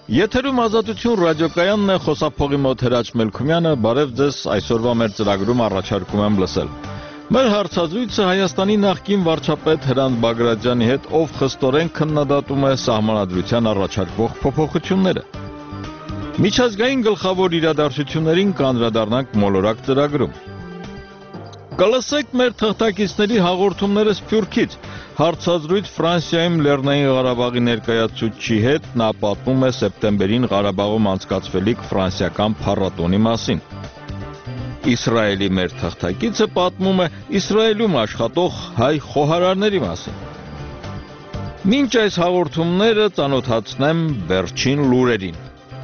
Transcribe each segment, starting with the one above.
Եթերում ազատություն ռադիոկայանն է, խոսափողի մոտ Հրաչ Մելքումյանը, բարև ձեզ, այսօրվա մեր ծրագրում առաջարկում եմ լսել։ Մեր հարցազրույցը Հայաստանի նախկին վարչապետ Հրանտ Բագրատյանի հետ, ով խստորեն քննադատում է սահմանադրության առաջարկվող փոփոխությունները։ Միջազգային գլխավոր իրադարձություններին կանդրադառնանք մոլորակ ծրագրում։ Կլսեք մեր թղթակիցների հաղորդումները Սփյուռքից։ Հարցազրույց Ֆրանսիայում Լեռնային Ղարաբաղի ներկայացուցչի հետ, նա պատմում է սեպտեմբերին Ղարաբաղում անցկացվելիք ֆրանսիական փառատոնի մասին։ Իսրայելի մեր թղթակիցը պատմում է Իսրայելում աշխատող հայ խոհարարների մասին։ Մինչ այս հաղորդումները ծանոթացնեմ վերջին լուրերին։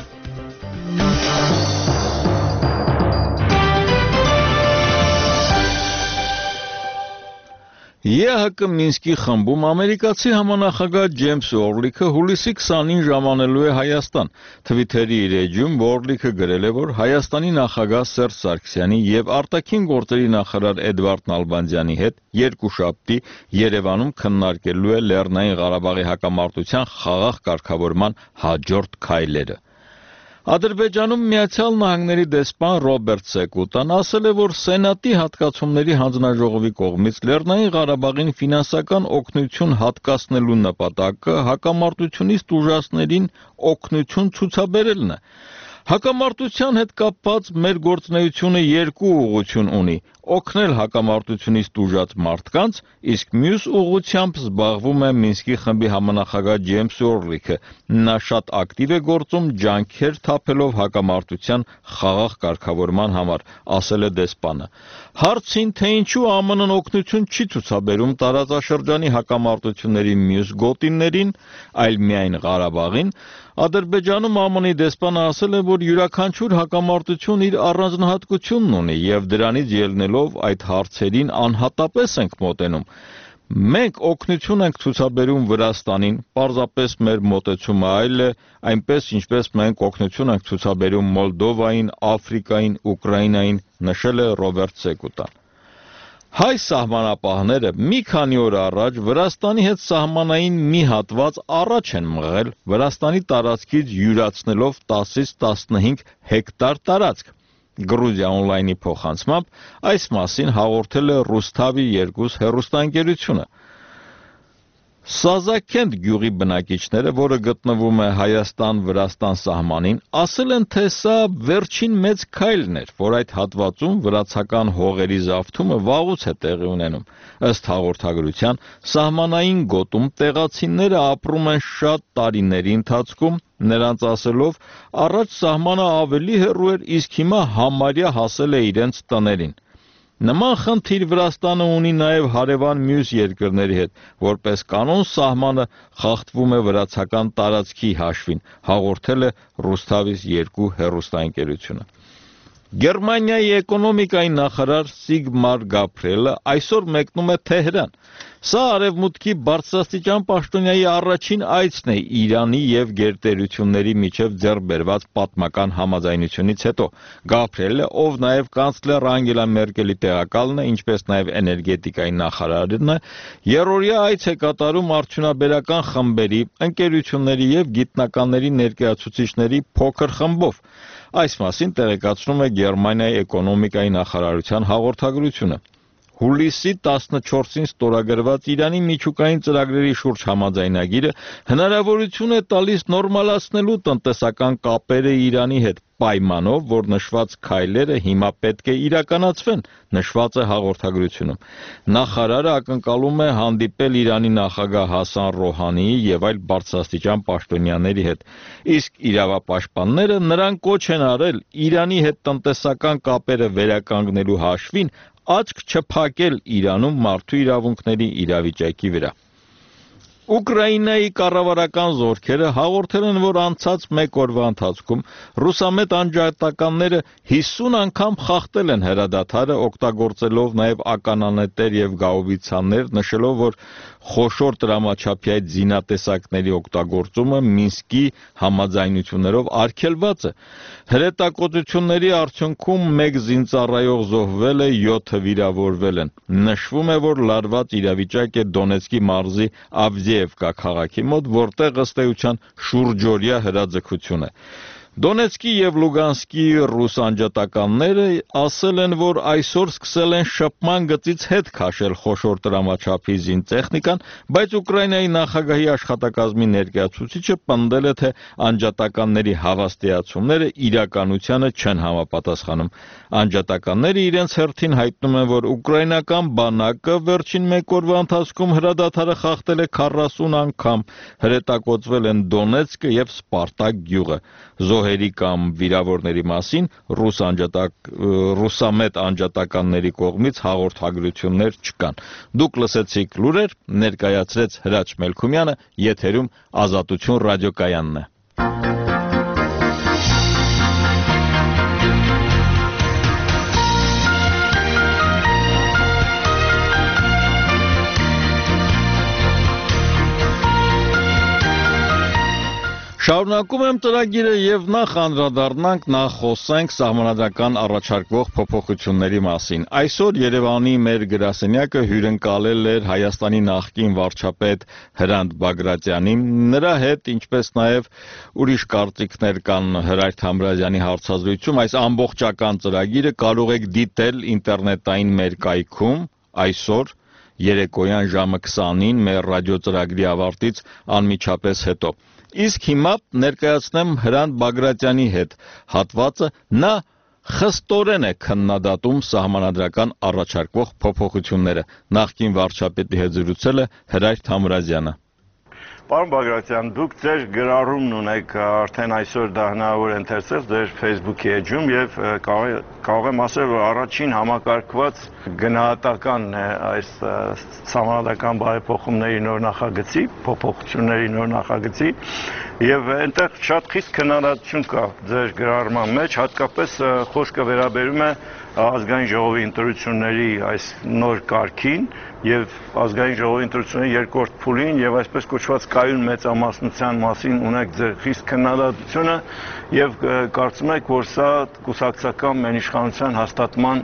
ԵՀԿ Մինսկի խմբում ամերիկացի համանախագահ Ջեյմս Օրլիքը հուլիսի 20-ին ժամանելու է Հայաստան։ Թվիթերի իր էջում Օրլիքը գրել է, որ Հայաստանի նախագահ Սերժ Սարգսյանի եւ արտաքին գործերի նախարար Էդվարդ Նալբանդյանի հետ երկուշաբթի Երևանում քննարկելու է Լեռնային Ղարաբաղի հակամարտության խաղաղ կարգավորման հաջորդ քայլերը։ Ադրբեջանում Միացյալ Նահանգների դեսպան Ռոբերտ Սեկուտան ասել է, որ Սենատի հատկացումների հանձնաժողովի կողմից Լեռնային Ղարաբաղին ֆինանսական օգնություն հատկացնելու նպատակը հակամարտությունից տուժածներին օգնություն ցուցաբերելն է։ Հակամարտության հետ կապված մեր գործունեությունը երկու ուղղություն ունի՝ օգնել հակամարտությունից տուժած մարդկանց, իսկ մյուս ուղղությամբ զբաղվում է Մինսկի խմբի համանախագահ Ջեյմս Օրլիքը։ Նա շատ ակտիվ է գործում ջանքեր թափելով հակամարտության խաղաղ կարգավորման համար, ասել է դեսպանը։ Հարցին, թե ինչու ԱՄՆ-ն օգնություն չի ցուցաբերում տարածաշրջանի հակամարտությունների մյուս գոտիներին, այլ միայն Ղարաբաղին, Ադրբեջանում ԱՄՆ-ի դեսպանը ասել է, որ յուրաքանչյուր հակամարտություն իր առանձնահատկությունն ունի եւ դրանից ելնելով այդ հարցերին անհատապես ենք մոտենում։ Մենք օգնություն ենք ցուցաբերում Վրաստանին, պարզապես մեր մոտեցումը այլ է, այնպես ինչպես մենք օգնություն ենք ցուցաբերում Մոլդովային, Աֆրիկային, Ուկրաինային, նշել է Ռոբերտ Սեկուտան։ Հայ սահմանապահները մի քանի օր առաջ Վրաստանի հետ սահմանային մի հատված առաջ են մղել, Վրաստանի տարածքից յուրացնելով 10-ից 15 հեկտար տարածք։ Գրուզիա օնլայնի փոխանցմամբ այս մասին հաղորդել է Ռուսթավի 2 հեռուստաընկերությունը։ Սազաքենտ գյուղի բնակիչները, որը գտնվում է Հայաստան-Վրաստան սահմանին, ասել են, թե սա վերջին մեծ քայլն էր, որ այդ հատվածում վրացական հողերի զավթումը վաղուց է տեղի ունենում։ Ըստ հաղորդագրության, սահմանային գոտում տեղացիները ապրում են շատ տարիների ընթացքում, նրանց ասելով, առաջ սահմանը ավելի հեռու էր, իսկ հիմա համարյա հասել է իրենց տներին։ Նման խնդիր Վրաստանը ունի նաև հարևան մյուս երկրների հետ, որպես կանոն սահմանը խախտվում է վրացական տարածքի հաշվին, հաղորդել է Ռուսթավից 2 հեռուստաընկերությունը։ Գերմանիայի էկոնոմիկայի նախարար Սիգմար Գաբրիելը այսօր մեկնում է Թեհրան։ Սա արևմուտքի բարձրաստիճան պաշտոնյայի առաջին այցն է Իրանի եւ գերտերությունների միջև ձեռք բերված պատմական համաձայնությունից հետո։ Գաբրիելը, ով նաեւ կանցլեր Անգելա Մերկելի տեղակալն է, ինչպես նաեւ էներգետիկայի նախարարն է, երրորդյա այց է կատարում արդյունաբերական խմբերի, ընկերությունների եւ գիտնականների ներկայացուցիչների փոքր խմբով։ Այս մասին տեղեկացնում է Գերմանիայի էկոնոմիկայի նախարարության հաղորդագրությունը։ Հուլիսի 14-ին ստորագրված Իրանի միջուկային ծրագրերի շուրջ համաձայնագիրը հնարավորություն է տալիս նորմալացնելու տնտեսական կապերը Իրանի հետ, պայմանով, որ նշված քայլերը հիմա պետք է իրականացվեն, նշված է հաղորդագրությունում։ Նախարարը ակնկալում է հանդիպել Իրանի նախագահ Հասան Ռոհանիի եւ այլ բարձրաստիճան պաշտոնյաների հետ, իսկ իրավապաշտպանները նրան կոչ են արել Իրանի հետ տնտեսական կապերը վերականգնելու հաշվին աչք չփակել Իրանում մարդու իրավունքների իրավիճակի վրա։ Ուկրաինայի կառավարական զորքերը հաղորդել են, որ անցած մեկ օրվա ընթացքում ռուսամետ անջատականները 50 անգամ խախտել են հրադադարը, օգտագործելով նաև ականանետեր եւ գաուբիցաներ, նշելով, որ խոշոր տրամաչափի այդ զինատեսակների օգտագործումը Մինսկի համաձայնություններով արգելված է։ Հրետակոծությունների արդյունքում 1 զինծառայող զոհվել է, 7 վիրավորվել են։ Նշվում է, որ լարված իրավիճակ է Դոնեցկի մարզի Ավդիևկա Ավդիևկա քաղաքի մոտ, որտեղ ըստ էության շուրջօրյա հրաձգություն է։ Դոնեցկի եւ Լուգանսկի ռուս անջատականները ասել են, որ այսօր սկսել են շփման գծից հետ քաշել խոշոր տրամաչափի զինտեխնիկան, բայց Ուկրաինայի նախագահի աշխատակազմի ներկայացուցիչը պնդել է, թե անջատականների հավաստիացումները իրականությանը չեն համապատասխանում։ Անջատականները իրենց հերթին հայտնում են, որ ուկրաինական բանակը վերջին մեկ օրվա ընթացքում հրադադարը խախտել է 40 անգամ, հրետակոծվել են Դոնեցկը եւ Սպարտակ գյուղը։ Զոհերի կամ վիրավորների մասին ռուսամետ անջատականների կողմից հաղորդագրություններ չկան։ Դուք լսեցիք լուրեր, ներկայացրեց Հրաչ Մելքումյանը, եթերում Ազատություն ռադիոկայանն է։ Շարունակում եմ ծրագիրը եւ նախ անդրադառնանք, նախ խոսենք սահմանադրական առաջարկվող փոփոխությունների մասին։ Այսօր Երևանի մեր գրասենյակը հյուրընկալել էր Հայաստանի նախկին վարչապետ Հրանտ Բագրատյանին։ Նրա հետ, ինչպես նաեւ ուրիշ կարծիքներ կան Հրայր Թամրազյանի հարցազրույցում, այս ամբողջական ծրագիրը կարող եք դիտել ինտերնետային մեր կայքում այսօր երեկոյան ժամը 20-ին մեր ռադիոծրագրի ավարտից անմիջապես հետո։ Իսկ հիմա ներկայացնեմ Հրանտ Բագրատյանի հետ հատվածը, նա խստորեն է քննադատում սահմանադրական առաջարկվող փոփոխությունները։ Նախկին վարչապետի հետ զրուցել է Հրայր Թամրազյանը։ Պարոն Բագրատյան, դուք ձեր գրառումն ունեք արդեն այսօր դա հնարավոր է ընթերցել ձեր Facebook-ի էջում եւ կարող եմ ասել, որ առաջին համակարգված գնահատականն է այս սահմանադրական բարեփոխումների նոր նախագծի, փոփոխությունների նոր նախագծի եւ այնտեղ շատ խիստ քննադատություն կա ձեր գրառման մեջ, հատկապես խոսքը վերաբերում է ազգային ժողովի ընտրությունների այս նոր կարգին եւ ազգային ժողովի ընտրությունների երկրորդ փուլին եւ այսպես կոչված կայուն մեծամասնության մասին ունեք ձեր խիստ քննադատությունը եւ կարծում եք, որ սա կուսակցական մենիշխանության հաստատման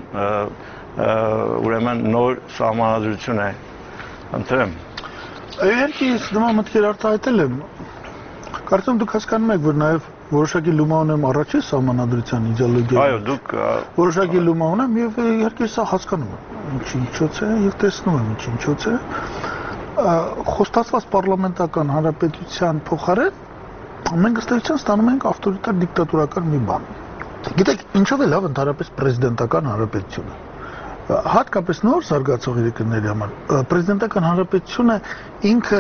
ուրեմն նոր սահմանադրություն է։ Ընտրեմ։ Իհարկե, ես նման մտքեր արտահայտել եմ։ Կարծում դուք հասկանում եք, որ նաեւ որոշակի լումա ունեմ առաջի սահմանադրության իդեոլոգիա։ Այո, դուք որոշակի լումա ունեմ եւ իհարկե սա հասկանում եմ։ Ինչի՞ց է եւ տեսնում եմ ինչի՞ց է։ Խոստացված պարլամենտական հանրապետության փոխարեն մենք ըստ էության ստանում ենք ավտորիտար դիկտատորական մի բան։ Գիտեք, ինչով է լավ ընդհանրապես պրեզիդենտական հանրապետությունը։ Հատկապես նոր զարգացող երկրների համար պրեզիդենտական հանրապետությունը ինքը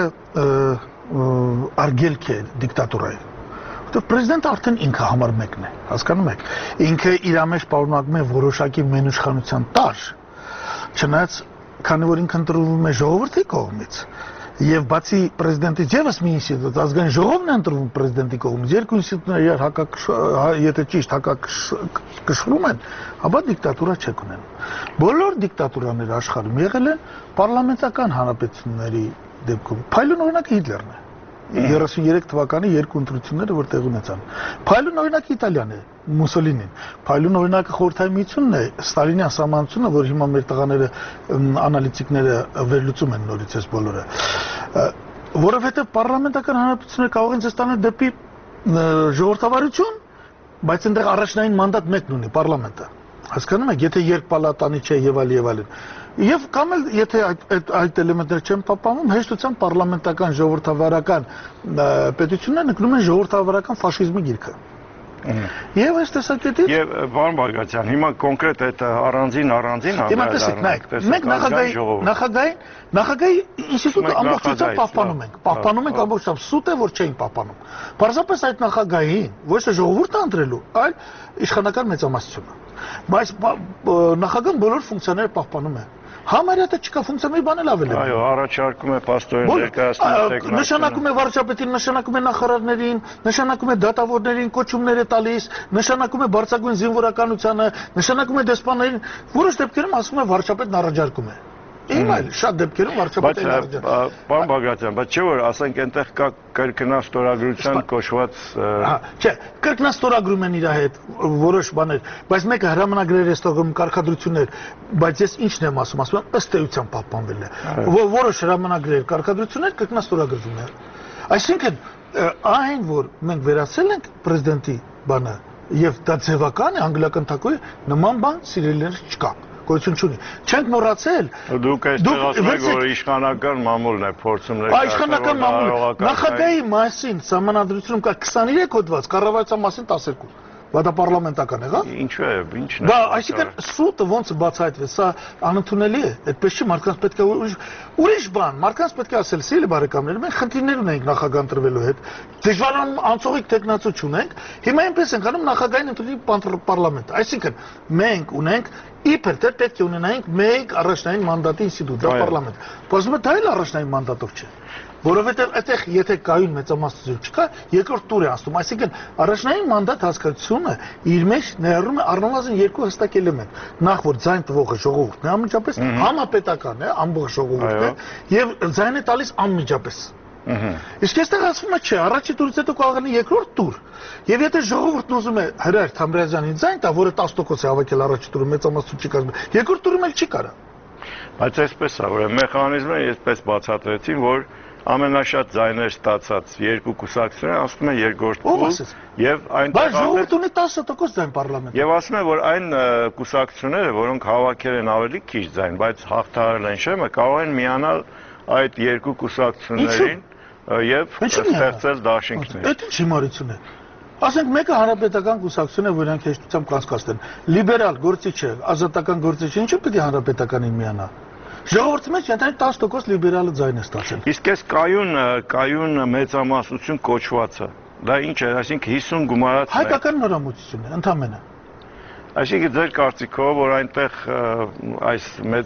արգելք է դիկտատորայի։ Որտեղ պրեզիդենտը արդեն ինքը համար մեկն է, հասկանում եք։ Ինքը իր մեջ պարունակում է որոշակի մենուշխանության տարր, չնայած քանի որ ինքը ընտրվում է ժողովրդի կողմից, եւ բացի պրեզիդենտից եւս մի ինստիտուտ, ազգային ժողովն է ընտրվում պրեզիդենտի կողմից, երկու ինստիտուտները իրար եթե ճիշտ հակակշռում են, ապա դիկտատուրա չեք ունենում։ Բոլոր դիկտատուրաները աշխարհում եղել են պարլամենտական հանրապետությունների դեպքում։ Փայլուն օրինակը Հիտլերն է։ 33 թվականի երկու ընտրությունները որ տեղ ունեցան։ Փայլուն օրինակը Իտալիան է, Մուսոլինին։ Փայլուն օրինակը Խորհրդային Միությունն է, Ստալինյան սահմանությունը, որ հիմա մեր տղաները անալիտիկները վերլուծում են նորից այս բոլորը։ Որովհետև պարլամենտական հանրապետությունը կարող են ստանալ դեպի ժողովրդավարություն, բայց այնտեղ առաջնային մանդատ մեկն ունի պարլամենտը։ Հասկանում եք, եթե երկպալատանի չէ եւ այլն։ Եվ կամ էլ եթե այդ էլեմենտները չեն պահպանվում, հեշտությամբ պարլամենտական ժողովրդավարական պետությունները նկնում են ժողովրդավարական ֆաշիզմի գիրքը։ Եվ այս տեսակետից Եվ պարոն Բագրատյան, հիմա կոնկրետ այդ առանձին Հիմա տեսեք, մենք նախագահի ինստիտուտը ամբողջությամբ պահպանում ենք ամբողջությամբ, սուտ է որ չէին պահպանում։ Պարզապես այդ նախագահին ոչ թե ժողովուրդը ընտրելու, այլ իշխանական մեծամասնությունը։ Բայց նախագահն բոլոր ֆունկցիաները պահպանում է։ Համարյա թե չկա ֆունկցիա մի բան էլ ավել է։ Այո, առաջարկում է պաստորեն ներկայացնել նշանակում է վարչապետին, նշանակում է նախարարներին, նշանակում է դատավորներին, կոչումներ է տալիս, նշանակում է բարձրագույն զինվորականությանը, նշանակում է դեսպաններին, որոշ դեպքերում ասում է վարչապետն առաջարկում է։ Իմ այլ շատ դեպքերում վարչապետը Պարոն Բագրատյան, բայց չէ որ ասենք այնտեղ կա կրկնաստորագրության կոչված Չէ, կրկնաստորագրում են իր հետ որոշ բաներ, բայց մեկը հրամանագրեր է ստորագրում կարգադրություններ, բայց ես ինչն եմ ասում ըստ էության պահպանվել է։ Որոշ հրամանագրեր, կարգադրություններ կրկնաստորագրվում են։ Այսինքն այն որ մենք վերացել ենք պրեզիդենտի բանը եւ դա ձևական է անգլիական թակույր նման բան սիրելիներ չկա գոյություն չունի չենք մոռացել դուք այստեղ ասում եք որ իշխանական մամուլն է փորձում իշխանական մամուլը նախագահի մասին սահմանադրությունում կա 23 հոդված կառավարության մասին 12 Բայց դա պարլամենտական է, հա? Ինչու է, ինչն է։ Դա, այսինքն սուտը ոնց բացահայտվի, սա անընդունելի է, այդպես չի մարդկանց պետք է ուրիշ բան, մարդկանց պետք է ասել, սիրելի բարեկամներ, մենք խնդիրներ ունենք նախագահ ընտրվելու հետ։ Դժվարանում անցողիկ տեխնացու չունենք, հիմա այնպես ենք անում նախագահին ընտրի պարլամենտը։ Այսինքն մենք ունենք իբր թե պետք է ունենայինք մեկ առաջնային մանդատի ինստիտուտ, դա պարլամենտ։ Բայց դա էլ առաջնային մանդատով չէ։ Որովհետև այդտեղ եթե կայուն մեծամասնություն չկա, երկրորդ տուր է անցնում, այսինքն առաջնային մանդատ հասկացությունը իր մեջ ներառում է առնվազն երկու հստակ էլեմենտ։ Նախ որ ձայն տվողը ժողովուրդն է անմիջապես, համապետական է, ամբողջ ժողովուրդն է, եւ ձայն է տալիս անմիջապես։ Իսկ այստեղ ասվում է չէ, առաջի տուրից հետո կարող է երկրորդ տուր։ Եվ եթե ժողովուրդն ուզում է Հրայր Թամրազյանին ձայն տա, որը 10% է հավաքել առաջի տուրում մեծամասնություն չի կազմել, երկրորդ տուրում էլ չի կարա։ Բայց այսպես է, որ մեխանիզմը այսպես բացատրեցին, որ ամենաշատ ձայներ ստացած երկու կուսակցությունները ասում են երկրորդ տուր եւ այնտեղ բայց ժողովուրդը ունի 10% ձայն պարլամենտում եւ ասում են որ այն կուսակցությունները որոնք հավաքել են ավելի քիչ ձայն բայց հաղթահարել են շեմը կարող են միանալ այդ երկու կուսակցություններին եւ ստեղծել դաշինքներ դա ինչ հիմարություն է ասենք մեկը հանրապետական կուսակցություն է որ իրանք հեշտությամբ կանցկացնեն լիբերալ գործիչ է ազատական գործիչ ինչու պետք է հանրապետականին միանա Ժողովրդի մեջ ընդհանուր 10% լիբերալը ձայն է ստացել։ Իսկ այս կայուն մեծամասնություն կոչվածը, դա ինչ է, այսինքն 50 գումարած հայկական նորամուծություն է, ընդամենը։ Այսինքն ձեր կարծիքով, որ այնտեղ այս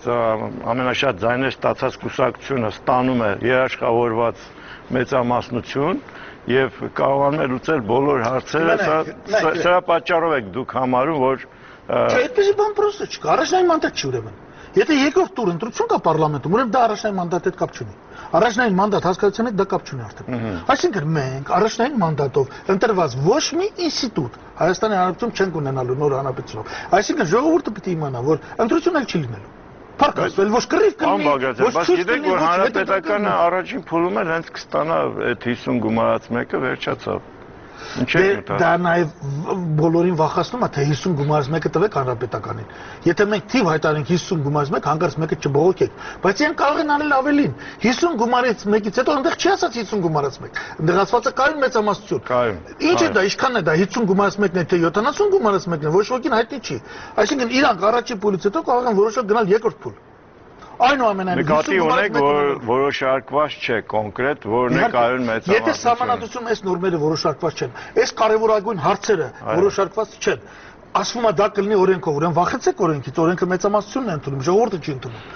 ամենաշատ ձայներ ստացած կուսակցությունը ստանում է երաշխավորված մեծամասնություն եւ կարողանում է լուծել բոլոր հարցերը, սրա պատճառով եք դուք համարում, որ Չէ, այդպեսի բան պրոստը չկա, առաջնային մանդատ չի ուրեմն։ Եթե երկրորդ տուր ընտրություն կա պարլամենտում, ուրեմն դա առաջնային մանդատի հետ կապ չունի։ Առաջնային մանդատ հասկացության հետ դա կապ չունի արդեն։ Այսինքն մենք առաջնային մանդատով ընտրված ոչ մի ինստիտուտ Հայաստանի Հանրապետությունում չենք ունենալու նոր հանրապետությունով։ Այսինքն ժողովուրդը պետք է իմանա, որ ընտրություն էլ չի լինելու։ Փառքասվել ոչ կռիվ կլինի, ոչ գիտեք, որ հանրապետականը առաջին փուլում էլ հենց կստանա այդ 50 գումարած մեկը վերջացավ։ Դա նաև բոլորին վախացնում է, թե 50 գումարած մեկը տվեք հանրապետականին։ Եթե մենք թիվ հայտարարենք 50 գումարած մեկ, հանկարծ մեկը չբողոքեք, բայց իրենք կարող են անել ավելին։ 50 գումարից մեկից հետո այնտեղ չի ասած 50 գումարած մեկ։ Այնտեղ ասված է կայուն մեծամասնություն։ Ինչ է դա, ինչքան է դա 50 գումարած մեկն է, թե 70 գումարած մեկն է, ոչ ոքին հայտնի չի։ Այսինքն իրանք առաջի փուլից հետո կարող են որոշել գնալ երկրորդ փուլ։ Այնուամենայնիվ նկատի ունեք, որ որոշարկված չէ կոնկրետ, որն է կայուն մեծամասնություն։ Եթե սահմանադրությունում այս նորմերը որոշարկված չեն, այս կարևորագույն հարցերը որոշարկված չեն, ասվում է դա կլինի օրենքով, ուրեմն վախեցեք օրենքից, օրենքը մեծամասնությունն է ընդունում, ժողովուրդը չի ընդունում։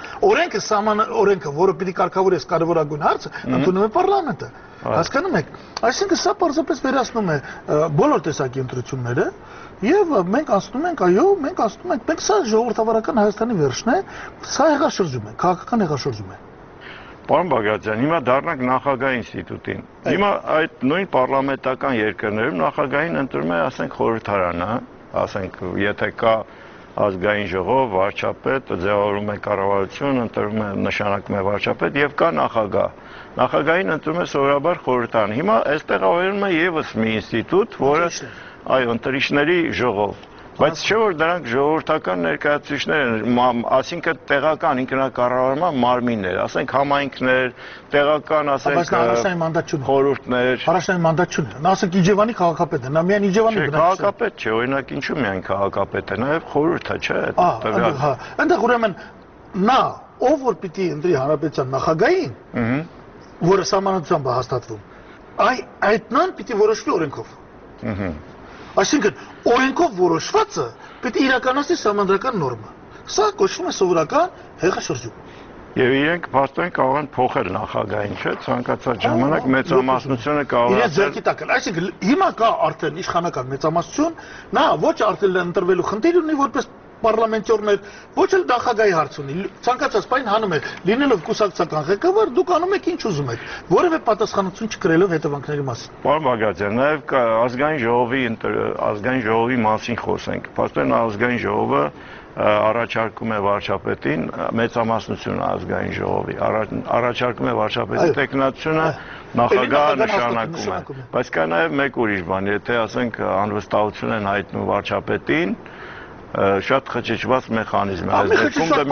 Օրենքը, որը պիտի կարգավորի այս կարևորագույն հարցը, ընդունում է պարլամենտը։ Հասկանում եք։ Այսինքն սա պարզապես վերացնում է բոլոր տեսակի ընտրությունները եւ մենք ասում ենք, այո, մենք ասում ենք, մենք սա ժողովրդավարական Հայաստանի վերջն է, սա հեղաշրջում է, քաղաքական հեղաշրջում է։ Պարոն Բագրատյան, հիմա դառնանք նախագահ ինստիտուտին։ Հիմա այդ նույն պարլամենտական երկրներում նախագահին ընտրում է, ասենք, խորհրդարանը, ասենք, եթե կա ազգային ժողով, վարչապետ, ձևավորում է կառավարություն, ընտրում է նշանակում է վարչապետ եւ կա նախագահ։ Նախագահին ընտրում է սովորաբար խորհրդարան։ Հիմա այստեղ ավելանում է եւս մի ինստիտուտ, որը այո, ընտրիչների ժողով։ Բայց չէ որ դրանք ժողովրդական ներկայացուցիչներ են, ասինքն տեղական ինքնակառավարման մարմիններ, ասենք համայնքներ, տեղական, ասենք խորհուրդներ։ Առաջնային մանդատ չունի։ Նա ասենք Իջևանի քաղաքապետն է, նա միայն Իջևանի գնաց։ Քաղաքապետ չէ, օրինակ ինչու միայն քաղաքապետ է, նաև խորհուրդ է, չէ՞։ Հա, այնտեղ ուրեմն նա, ով որ պիտի ընտրի հանրապետության նախագահին, որը սահմանադրությամբ է հաստատվում, այդ նան պիտի որոշվի օրենքով։ Այսինքն օրենքով որոշվածը պետք է իրականացնի սահմանադրական նորմը։ Սա կոչվում է սովորական հեղաշրջում։ Եվ իրենք փաստորեն կարող են փոխել նախագահին, չէ՞, ցանկացած ժամանակ մեծամասնությունը կարող է։ Իրենց ձեռքի տակ են։ Այսինքն հիմա կա արդեն իշխանական մեծամասնություն, նա ոչ արդեն ընտրվելու խնդիր ունի որպես պարլամենտորներ, ոչ էլ նախագահի հարց ունի։ Ցանկացած բան հանում է, լինելով կուսակցական ղեկավար, դուք անում եք ինչ ուզում եք, որևէ պատասխանատվություն չկրելով հետևանքների մասին։ Պարոն Բագրատյան, նաև ազգային ժողովի մասին խոսենք։ Փաստորեն ազգային ժողովը առաջարկում է վարչապետին մեծամասնությունը ազգային ժողովի, առաջարկում է վարչապետի տեխնացությունը նախագահը նշանակում է, բայց կա նաև մեկ ուրիշ բան, եթե ասենք անվստահություն են հայտնում վարչապետին, շատ խճճված մեխանիզմ է, այս դեպքում դա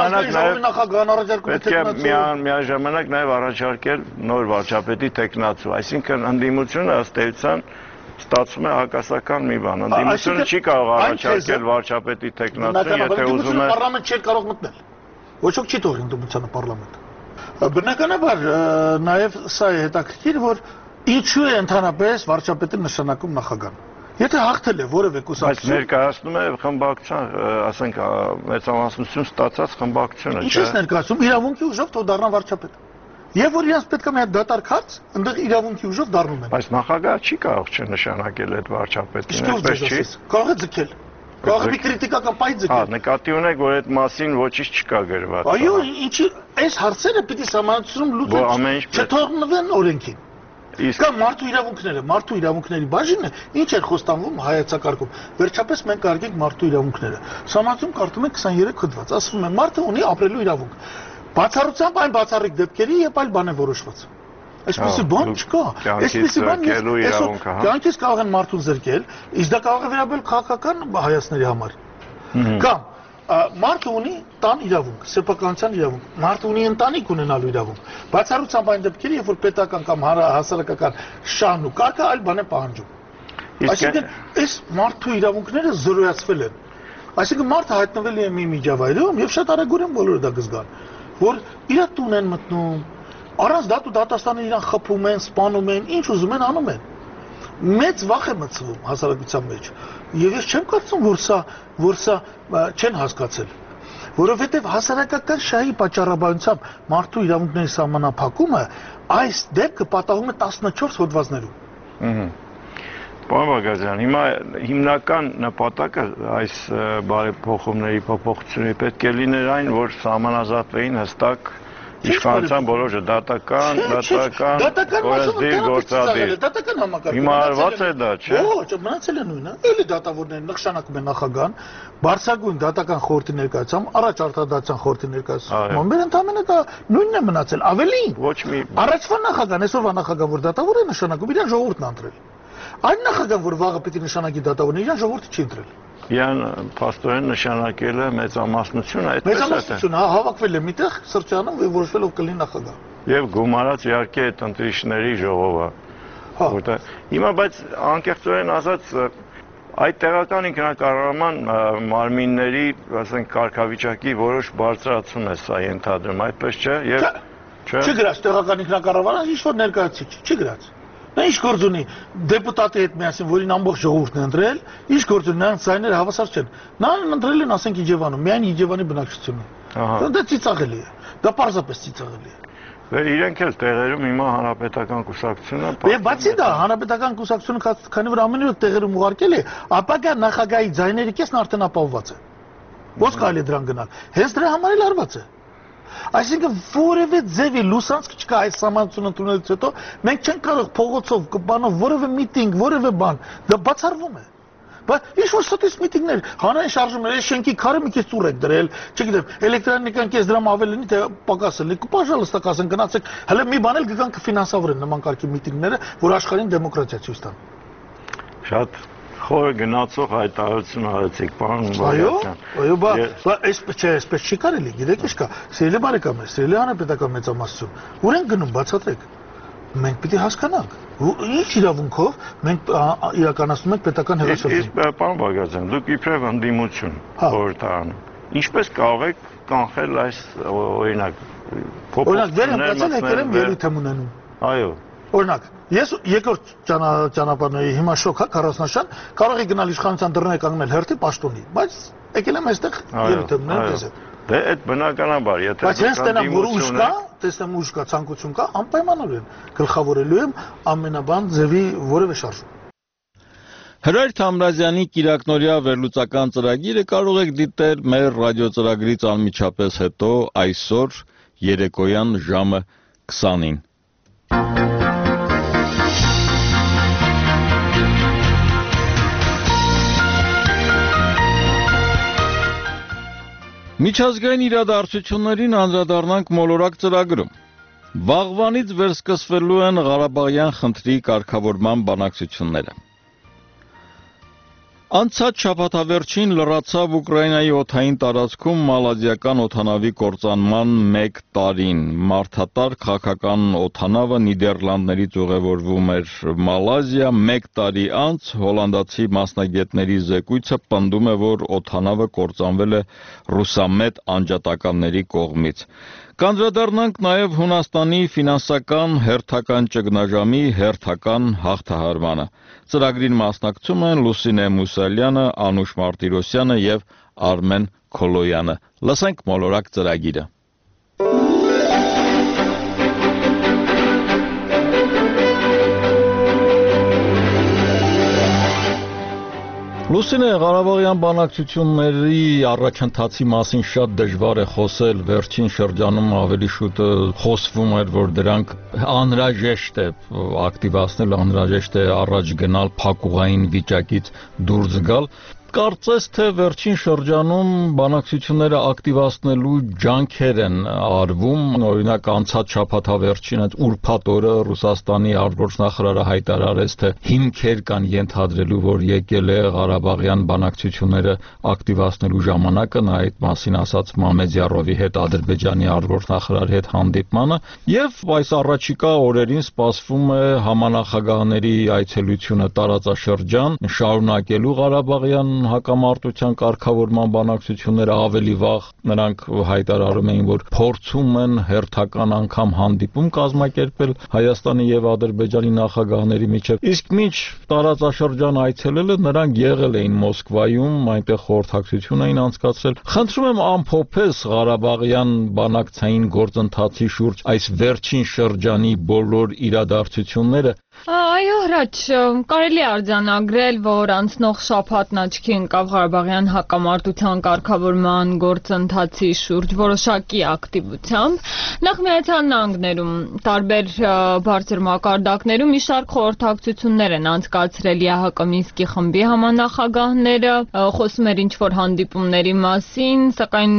միաժամանակ նաև առաջարկել նոր վարչապետի տեխնացու, այսինքն ընդդիմությունը ըստ էության ստացվում է հակասական մի բան, ընդդիմությունը չի կարող առաջարկել վարչապետի տեխնացուն, եթե ուզում է պարլամենտ չի կարող մտնել, ոչ ոք չի թողին ընդդիմությանը պարլամենտ։ Բնականաբար նաև սա է հետաքրքիր, որ ինչու է ընդհանրապես վարչապետի նշանակում նախագահան։ Եթե հաղթել է որևէ կուսակցություն, բայց ներկայացնում է խմբակցության, ասենք մեծամասնություն ստացած խմբակցությունը, չէ՞։ Ինչ է ներկայացնում, իրավունքի ուժով թող դառնա վարչապետ։ Եվ որ իրենց պետք է մի հատ դատարկ հարց, այնտեղ իրավունքի ուժով դառնում են։ Բայց նախագահը չի կարող չնշանակել այդ վարչապետին, այսպես չի։ Կարող է ձգել։ Կարող է մի քրիտիկական պայ ձգել։ Նկատի ունեք, որ այդ մասին ոչինչ չկա գրված։ Այո, ինչի այս հարցերը պիտի համանցում լուծեն, չթողնվեն օրենքին։ Կամ մարդու իրավունքների բաժինը ինչ էր խոստանվում հայեցակարգում։ Վերջապես մենք կարգենք մարդու իրավունքները։ Համանցում կարդում ենք 23 հոդված, ասվում է մարդը ունի ապրելու իրավունք։ Բացառությամբ այն բացառիկ դեպքերի եւ այլ բան է որոշված։ Այսպեսի բան չկա։ Այսպեսի բան կյանքից կարող են մարդուն զրկել, իսկ դա կարող է վերաբերել քաղաքական հայացքների համար։ Կամ մարդը ունի տան իրավունք, սեփականության իրավունք, մարդը ունի ընտանիք ունենալու իրավունք։ Բացառությամբ այն դեպքերի, երբ որ պետական կամ հասարակական շահն ու կարգը այլ բան է պահանջում։ Այսինքն այս մարդու իրավունքները զրոյացվել են։ Այսինքն մարդը հայտնվել է մի միջավայրում եւ շատ արագորեն բոլորը դա կզգան, որ իր տուն են մտնում, առանց դատու դատաստանը իրան խփում են, սպանում են, ինչ ուզում են անում են։ Մեծ վախ է մտցվում հասարակության մեջ։ Եվ ես չեմ կարծում, որ սա չեն հասկացել, որովհետև հասարակական շահի պատճառաբանությամբ մարդու իրավունքների սահմանափակումը այս դեպքը պատահում է 14 հոդվածներում։ Պարոն Բագրատյան, հիմա հիմնական նպատակը այս բարեփոխումների փոփոխությունների պետք է լիներ այն, որ սահմանազատվեին հստակ իշխանության բոլորը դատական, օրենսդիր, գործադիր։ Դատական համակարգ։ Հիմա արված է դա, չէ՞։ Ոչ, մնացել է նույնը։ Էլի դատավորներն նշանակում են նախագահան, բարձրագույն դատական խորհրդի ներկայացում, առաջ արտադրության խորհրդի ներկայացում։ Մեր ընդամենը դա նույնն է մնացել, ավելին։ Ոչ մի Առաջվա նախագահան, այսօրվա նախագահ որ դատավոր է նշանակում, իրան ժողովուրդն ընտրել։ Այն նախագահան, որ վաղը պիտի նշանակի դատավորն, իրան ժողովուրդը չի ընտրել։ Իրան փաստորեն նշանակել է մեծամասնությունը, այդպես է։ Մեծամասնությունը հավաքվել է միտեղ սրճարանում եւ որոշվել ով կլինի նախագահ։ Եվ գումարած իհարկե այդ ընտրիչների ժողովը։ Որտեղ հիմա բայց անկեղծորեն ասած այդ տեղական ինքնակառավարման մարմինների, ասենք, կարգավիճակի որոշ բարձրացում է սա ենթադրում, այդպես չէ, եւ չի գրած տեղական ինքնակառավարման ինչ որ ներկայացուցիչ, չի գրած։ Նա ինչ գործ ունի դեպուտատի հետ միասին, որին ամբողջ ժողովուրդն է ընտրել, ինչ գործ ունի, նրանց ձայները հավասար չեն։ Նրան ընտրել են, ասենք, Իջևանում, միայն Իջևանի բնակչությունը։ Դա ծիծաղելի է։ Դա պարզապես ծիծաղելի է։ Իրենք էլ տեղերում հիմա հանրապետական կուսակցությունը։ Եվ բացի դա, հանրապետական կուսակցությունը, քանի որ ամեն օր տեղերում ուղարկել է, ապակա նախագահի ձայների կեսն արդեն ապահովված է։ Ո՞նց կարելի է դրան գնալ։ Հենց դրա համար էլ արված է։ Այսինքն որևէ ձևի լուսանցք չկա այս համանցությունը ընդունելուց հետո, մենք չենք կարող փողոցով, բանով, որևէ միտինգ, որևէ բան, դա բացառվում է։ Բայց ինչ որ ստատիս միտինգներ, հանրային շարժումներ, այս շենքի քարը մի քիչ ծուռ եք դրել, չգիտեմ, էլեկտրոնիկան կես դրամ ավել լինի, թե պակասել լինի, պաժալստակ ասեն գնացեք, հələ մի բան էլ կգան կֆինանսավորեն նման կարգի միտինգները, որ աշխարհին դեմոկրատիա ցույց տան։ Շատ խորը գնացող հայտարարություն արեցիք, պարոն Բագրատյան։ Այո, այսպես չի կարելի, գիտեք ինչ կա։ Սիրելի բարեկամներ, սիրելի հանրապետական մեծամասնություն, ուր են գնում, բացատրեք։ Մենք պիտի հասկանանք, ինչ իրավունքով մենք իրականացնում ենք պետական հեղաշրջում։ Պարոն Բագրատյան, դուք իբրև ընդդիմություն խորհրդարանում, ինչպես կարող եք կանխել այս օրինակ վերհմտացել եկել եմ ելույթ եմ ունենում։ Այո։ Օրինակ, ես երկրորդ ճանապարհների հիմա շոկ հա 40-նշան, կարող է գնալ իշխանության դռները կանգնել հերթի պաշտոնի, բայց եկել եմ այստեղ ելույթ եմ ունել դες։ Դե այդ բնականաբար, եթե բայց հենց տենամ որ ուժ կա, տեսնեմ ուժ կա, ցանկություն կա, անպայմանորեն գլխավորելու եմ ամենաբան ձևի որևէ շարժում։ Հրայր Թամրազյանի Կիրակնորյա վերլուծական ծրագիրը կարող եք դիտել մեր ռադիոծրագրից անմիջապես հետո այսօր երեկոյան ժամը 20-ին։ Միջազգային իրադարձություններին անդրադառնանք մոլորակ ծրագրում։ Վաղվանից վերսկսվելու են Ղարաբաղյան խնդրի կարգավորման բանակցությունները։ Անցած շաբաթավերջին լրացավ Ուկրաինայի օդային տարածքում մալազիական օդանավի կործանման 1 տարին։ Մարդատար քաղաքական օդանավը Նիդերլանդներից ուղևորվում էր Մալազիա, 1 տարի անց հոլանդացի մասնագետների զեկույցը պնդում է, որ օդանավը կործանվել է ռուսամետ անջատականների կողմից։ Կանդրադառնանք նաև Հունաստանի ֆինանսական հերթական ճգնաժամի հերթական հաղթահարմանը։ Ծրագրին մասնակցում են Լուսինե Մուսալյանը, Անուշ Մարտիրոսյանը և Արմեն Քոլոյանը։ Լսենք մոլորակ ծրագիրը։ Լուսինե, Ղարաբաղյան բանակցությունների առաջընթացի մասին շատ դժվար է խոսել, վերջին շրջանում ավելի շուտ խոսվում էր, որ դրանք անհրաժեշտ է ակտիվացնել, անհրաժեշտ է առաջ գնալ, փակուղային վիճակից դուրս գալ։ Կարծես թե վերջին շրջանում բանակցությունները ակտիվացնելու ջանքեր են արվում, օրինակ անցած շաբաթավերջին այդ ուրբաթ օրը Ռուսաստանի արտգործնախարարը հայտարարեց, թե հիմքեր կան ենթադրելու, որ եկել է Ղարաբաղյան բանակցությունները ակտիվացնելու ժամանակը, նա այդ մասին ասաց Մամեդյարովի հետ, Ադրբեջանի արտգործնախարարի հետ հանդիպմանը, եւ այս առաջիկա օրերին սպասվում է համանախագահների այցելությունը տարածաշրջան, շարունակելու Ղարաբաղյան հակամարտության կարգավորման բանակցությունները ավելի վաղ նրանք հայտարարում էին, որ փորձում են հերթական անգամ հանդիպում կազմակերպել Հայաստանի եւ Ադրբեջանի նախագահների միջեւ։ Իսկ մինչ տարածաշրջան այցելելը նրանք եղել էին Մոսկվայում, այնտեղ խորհրդակցություն էին անցկացրել։ Խնդրում եմ ամփոփես Ղարաբաղյան բանակցային գործընթացի շուրջ այս վերջին շրջանի բոլոր իրադարձությունները։ Այո, Հրաչ, կարելի է արձանագրել, որ անցնող շաբաթն աչքի ընկավ Ղարաբաղյան հակամարտության կարգավորման գործընթացի շուրջ որոշակի ակտիվությամբ։ Նախ Միացյալ Նահանգներում տարբեր բարձր մակարդակներում մի շարք խորհրդակցություններ են անցկացրել ՀՀԿ Մինսկի խմբի համանախագահները, խոսում էր ինչ-որ հանդիպումների մասին, սակայն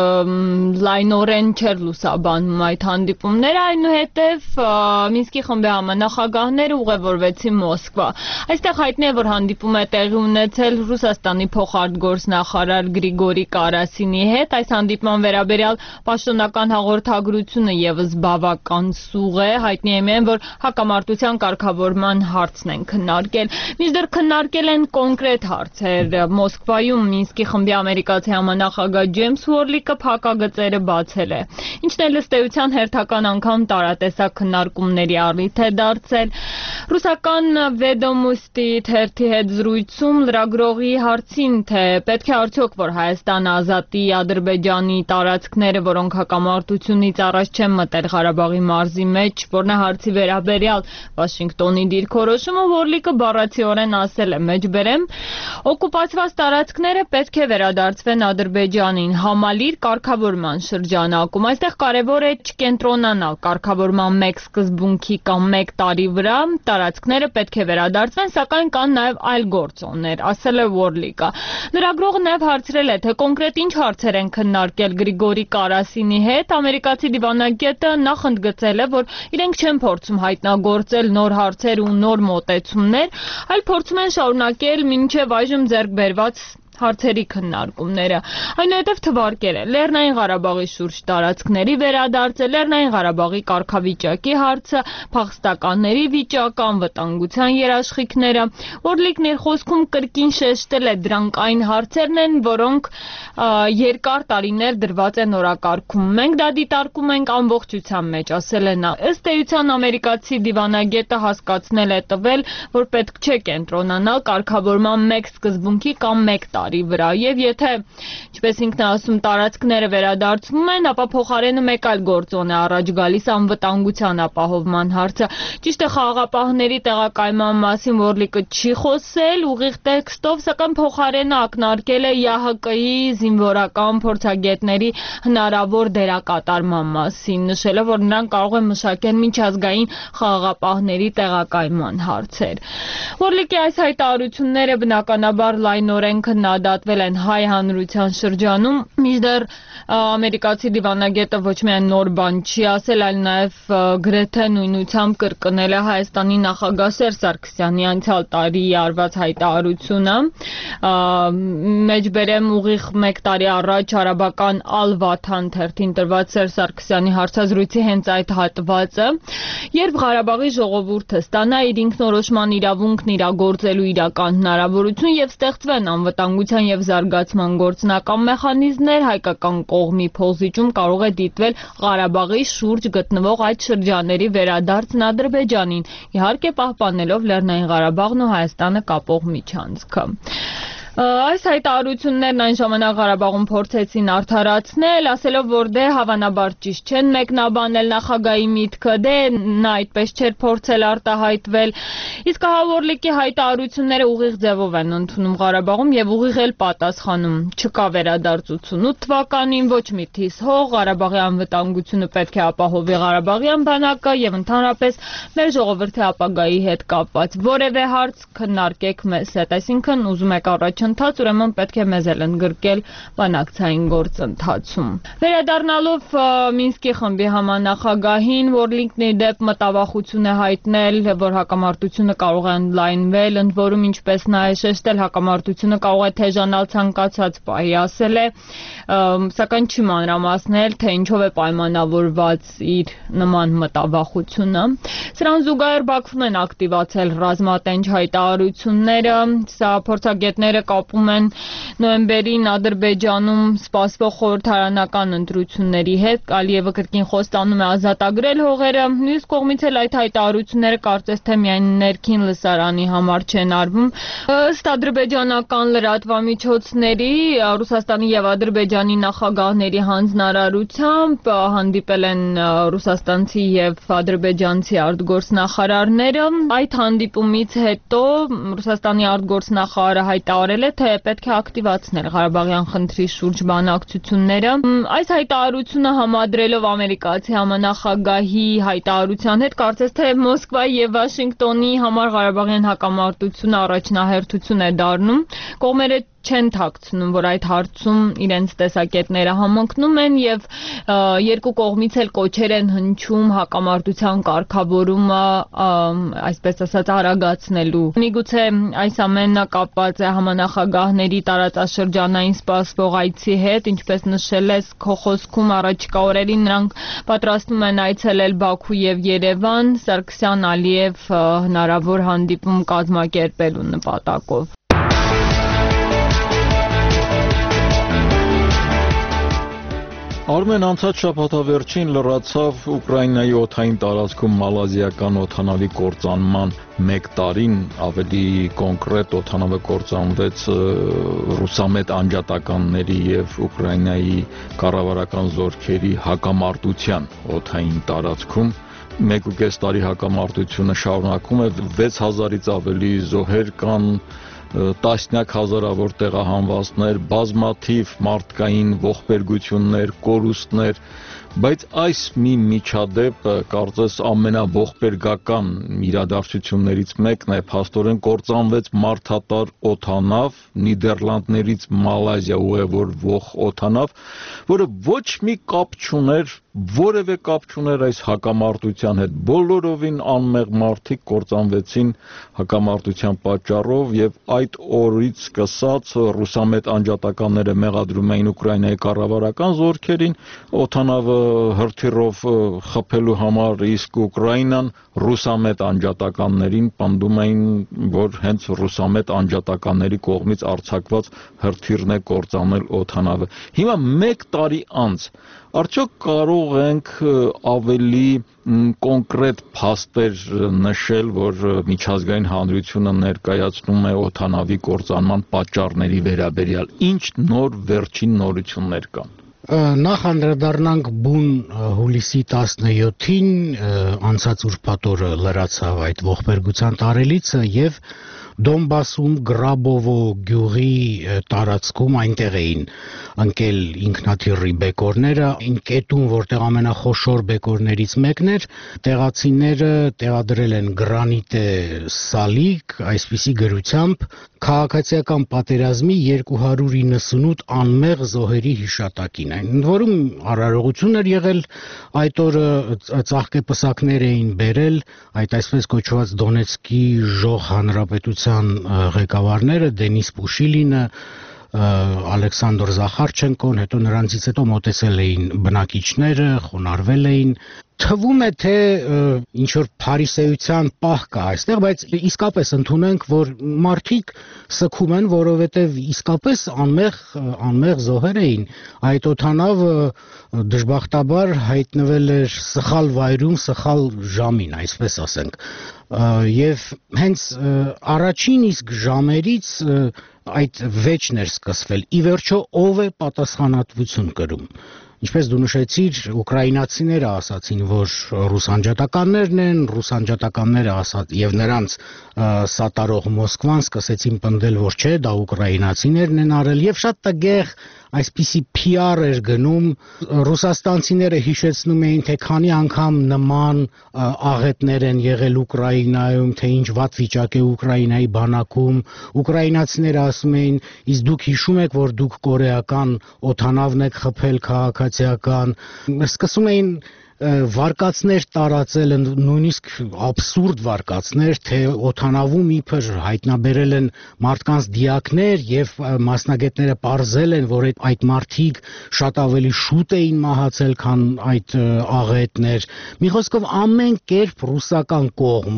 լայնորեն չէր լուսաբանում այդ հանդիպումները, այնուհետև Մինսկի խմբի համանախագահները ուղևորվեցին Մոսկվա։ Այստեղ հայտնի է, որ հանդիպում է տեղի ունեցել Ռուսաստանի փոխարտգործնախարար Գրիգորի Կարասինի հետ։ Այս հանդիպման վերաբերյալ պաշտոնական հաղորդագրությունը եւս բավական սուղ է։ Հայտնի է միայն, որ հակամարտության կարգավորման հարցն են քննարկել։ Մինչդեռ քննարկել են կոնկրետ հարցեր։ Մոսկվայում Մինսկի խմբի ամերիկացի համանախագահ Ջեյմս Ուորլիկը փակագծերը բացել է, ինչն էլ ըստ էության հերթական անգամ տարատեսակ քննարկումների առիթ է դարձել։ Ռուսական Վեդոմուստի թերթի հետ զրույցում լրագրողի հարցին, թե պետք է արդյոք որ Հայաստանը ազատի Ադրբեջանի տարածքները, որոնք հակամարտությունից առաջ չեն մտել Ղարաբաղի մարզի մեջ, որն է հարցի վերաբերյալ Վաշինգտոնի դիրքորոշումը, Ուորլիկը բառացիորեն ասել է, մեջբերեմ, օկուպացված տարածքները պետք է վերադարձվեն Ադրբեջանին համալիր կարգավորման շրջանակում։ Այստեղ կարևոր է չկենտրոնանալ կարգավորման մեկ սկզբունքի կամ մեկ տարի վրա, տարածքները պետք է վերադարձվեն, սակայն կան նաև այլ գործոններ, ասել է Ուորլիկը։ Լրագրողը նաև հարցրել է, թե կոնկրետ ինչ հարցեր են քննարկել Գրիգորի Կարասինի հետ։ Ամերիկացի դիվանագետը նախ ընդգծել է, որ իրենք չեն փորձում հայտնագործել նոր հարցեր ու նոր մոտեցումներ, այլ փորձում են շարունակել մինչև այժմ ձեռք բերված հարցերի քննարկումները։ Այնուհետև թվարկել է Լեռնային Ղարաբաղի շուրջ տարածքների վերադարձը, Լեռնային Ղարաբաղի կարգավիճակի հարցը, փախստականների վիճակը, անվտանգության երաշխիքները։ Ուորլիկն իր խոսքում կրկին շեշտել է, դրանք այն հարցերն են, որոնք երկար տարիներ դրված են օրակարգում։ Մենք դա դիտարկում ենք ամբողջության մեջ, ասել է նա։ Ըստ էության ամերիկացի դիվանագետը հասկացնել է տվել, որ պետք չէ կենտրոնանալ կարգավորման մեկ սկզբունքի կամ մեկ տարի տարի վրա եւ եթե ինչպես ինքն է ասում տարածքները վերադարձվում են, ապա փոխարենը մեկ այլ գործոն է առաջ գալիս անվտանգության ապահովման հարցը։ Ճիշտ է, խաղաղապահների տեղակայման մասին Օրլիկը չի խոսել ուղիղ տեքստով, սակայն փոխարենը ակնարկել է ՀՀԿ-ի զինվորական փորձագետների հնարավոր դերակատարման մասին, նշելով, որ նրանք կարող են մշակել միջազգային խաղաղապահների տեղակայման հարցեր։ Օրլիկի այս հայտարարությունները բնականաբար լայնորեն քննադատվել են հայ հանրության շրջանում, մինչդեռ ամերիկացի դիվանագետը ոչ միայն նոր բան չի ասել, այլ նաև գրեթե նույնությամբ կրկնել է Հայաստանի նախագահ Սերժ Սարգսյանի անցյալ տարի արված հայտարարությունը։ Մեջբերեմ ուղիղ 1 տարի առաջ արաբական Ալ-Վաթան թերթին տրված Սերժ Սարգսյանի հարցազրույցի հենց այդ հատվածը, երբ Ղարաբաղի ժողովուրդը ստանա իր ինքնորոշման իրավունքն իրագործելու իրական հնարավորություն եւ ստեղծվեն անվտանգության եւ զարգացման գործնական մեխանիզմներ, հայկական կողմի փոխզիջում կարող է դիտվել Ղարաբաղի շուրջ գտնվող այդ շրջանների վերադարձն Ադրբեջանին, իհարկե պահպանելով Լեռնային Ղարաբաղն ու Հայաստանը կապող միջանցքը։ Այս հայտարարություններն այն ժամանակ Ղարաբաղում փորձեցին արդարացնել, ասելով, որ դե հավանաբար ճիշտ չեն մեկնաբանել նախագահի միտքը, դե նա այդպես չէր փորձել արտահայտվել։ Իսկ Օրլիկի հայտարարությունները ուղիղ ձևով են ընդունում Ղարաբաղում եւ ուղիղ էլ պատասխանում։ Չկա վերադարձ 88 թվականին, ոչ մի թիս հող, Ղարաբաղի անվտանգությունը պետք է ապահովի Ղարաբաղյան բանակը եւ ընդհանրապես մեր ժողովրդի ապագայի հետ կապված որևէ հարց քննարկեք մեզ հետ, այսինքն ուզում եք ընթաց, ուրեմն պետք է մեզ էլ ընդգրկել բանակցային գործընթացում։ Վերադառնալով Մինսկի խմբի համանախագահին, Օրլիկն իր դեպ մտավախություն է հայտնել, որ հակամարտությունը կարող է ընդլայնվել, ընդ որում ինչպես նա է շեշտել, հակամարտությունը կարող է թեժանալ ցանկացած պահի, ասել է, սակայն չի մանրամասնել, թե ինչով է պայմանավորված իր նման մտավախությունը։ Սրան զուգահեռ Բաքվում են ակտիվացել ռազմատենչ հայտարարությունները, սա փորձագետները կապում են նոյեմբերին Ադրբեջանում սպասվող խորհրդարանական ընտրությունների հետ, Ալիևը կրկին խոստանում է ազատագրել հողերը, մյուս կողմից էլ այդ հայտարարությունները կարծես թե միայն ներքին լսարանի համար չեն արվում։ Ըստ ադրբեջանական լրատվամիջոցների Ռուսաստանի եւ Ադրբեջանի նախագահների հանձնարարությամբ հանդիպել են ռուսաստանցի եւ ադրբեջանցի արտգործնախարարները։ Այդ հանդիպումից հետո Ռուսաստանի արտգործնախարարը հայտարարել է, թե պետք է ակտիվացնել Ղարաբաղյան խնդրի շուրջ բանակցությունները։ Այս հայտարարությունը համադրելով ամերիկացի համանախագահի հայտարարության հետ, կարծես թե Մոսկվայի եւ Վաշինգտոնի համար Ղարաբաղյան հակամարտությունը առաջնահերթություն է դառնում։ Կողմերը չեն թաքցնում, որ այդ հարցում իրենց տեսակետները համընկնում են եւ երկու կողմից էլ կոչեր են հնչում հակամարտության կարգավորումը, այսպես ասած, արագացնելու։ Միգուցե այս ամենը կապված է համանախագահների տարածաշրջանային սպասվող այցի հետ, ինչպես նշել ես քո խոսքում, առաջիկա օրերին նրանք պատրաստվում են այցելել Բաքու եւ Երևան Սարգսյան-Ալիև հնարավոր հանդիպում կազմակերպելու նպատակով։ Արմեն, անցած շաբաթավերջին լրացավ Ուկրաինայի օդային տարածքում մալազիական օդանավի կործանման 1 տարին, ավելի կոնկրետ օդանավը կործանվեց ռուսամետ անջատականների եւ Ուկրաինայի կառավարական զորքերի հակամարտության օդային տարածքում։ 1.5 տարի հակամարտությունը շարունակվում է, 6000-ից ավելի զոհեր կան, տասնյակ հազարավոր տեղահանվածներ, բազմաթիվ մարդկային ողբերգություններ, կորուստներ, բայց այս մի միջադեպ կարծես ամենաողբերգական իրադարձություններից մեկն է, փաստորեն կործանվեց մարդատար օդանավ, Նիդերլանդներից Մալազիա ուղևորվող օդանավ, որը ոչ մի կապ չուներ, որևէ կապ չուներ այս հակամարտության հետ, բոլորովին անմեղ մարդիկ կործանվեցին հակամարտության պատճառով եւ այդ օրից սկսած ռուսամետ անջատականները մեղադրում էին Ուկրաինայի կառավարական զորքերին օդանավը հրթիռով խփելու համար, իսկ Ուկրաինան ռուսամետ անջատականներին պնդում էին, որ հենց ռուսամետ անջատականների կողմից արձակված հրթիռն է կործանել օդանավը։ Հիմա 1 տարի անց Արդյոք կարող ենք ավելի կոնկրետ փաստեր նշել, որ միջազգային հանրությունը ներկայացնում է օդանավի կործանման պատճառների վերաբերյալ, ինչ նոր վերջին նորություններ կան։ Նախ անդրադառնանք բուն հուլիսի 17-ին անցած ուրբաթ օրը լրացավ այդ ողբերգության տարելիցը եւ Դոնբասում Գրաբովո գյուղի տարածքում այնտեղ էին ընկել ինքնաթիռի բեկորները, ինքետում որտեղ ամենախոշոր բեկորներից մեկն էր, տեղացիները տեղադրել են գրանիտե սալիկ, այսպիսի գրությամբ քաղաքացիական պատերազմի 298 անմեղ զոհերի հիշատակին։ Ընդ որում արարողություն էր եղել այդ օրը, ծաղկեպսակներ էին բերել այդ այսպես կոչված Դոնեցկի ժող հանրապետության ղեկավարները Դենիս Պուշիլինը, Ալեքսանդր Զախարչենկոն, հետո նրանցից հետո մոտեցել էին բնակիչները, խոնարհվել էին։ Թվում է թե ինչ որ փարիսեության պահ կա այստեղ, բայց իսկապես ընդունենք, որ մարդիկ սգում են, որովհետև իսկապես անմեղ զոհեր էին։ Այդ օդանավը դժբախտաբար հայտնվել էր սխալ վայրում, սխալ ժամին, այսպես ասենք։ Եվ հենց առաջին իսկ ժամերից այդ վեճն էր սկսվել։ Ի վերջո ով է պատասխանատվություն կրում։ Ինչպես դու նշեցիր, ուկրաինացիները ասացին, որ ռուս անջատականներն են, ռուս անջատականները ասած եւ նրանց սատարող Մոսկվան սկսեցին պնդել, որ չէ, դա ուկրաինացիներն են արել եւ շատ տգեղ այսպիսի PR էր գնում, ռուսաստանցիները հիշեցնում էին, թե քանի անգամ նման աղետներ են եղել Ուկրաինայում, թե ինչ վատ վիճակ է Ուկրաինայի բանակում, ուկրաինացիները ասում էին, իսկ դուք հիշում եք, որ դուք կորեական օդանավն եք խփել քաղաքացիական, սկսում էին վարկածներ տարածել, նույնիսկ աբսուրդ վարկածներ, թե օդանավում իբր հայտնաբերել են մարդկանց դիակներ եւ մասնագետները պարզել են, որ այդ մարդիկ շատ ավելի շուտ էին մահացել, քան այդ աղետներ։ Մի խոսքով ամեն կերպ ռուսական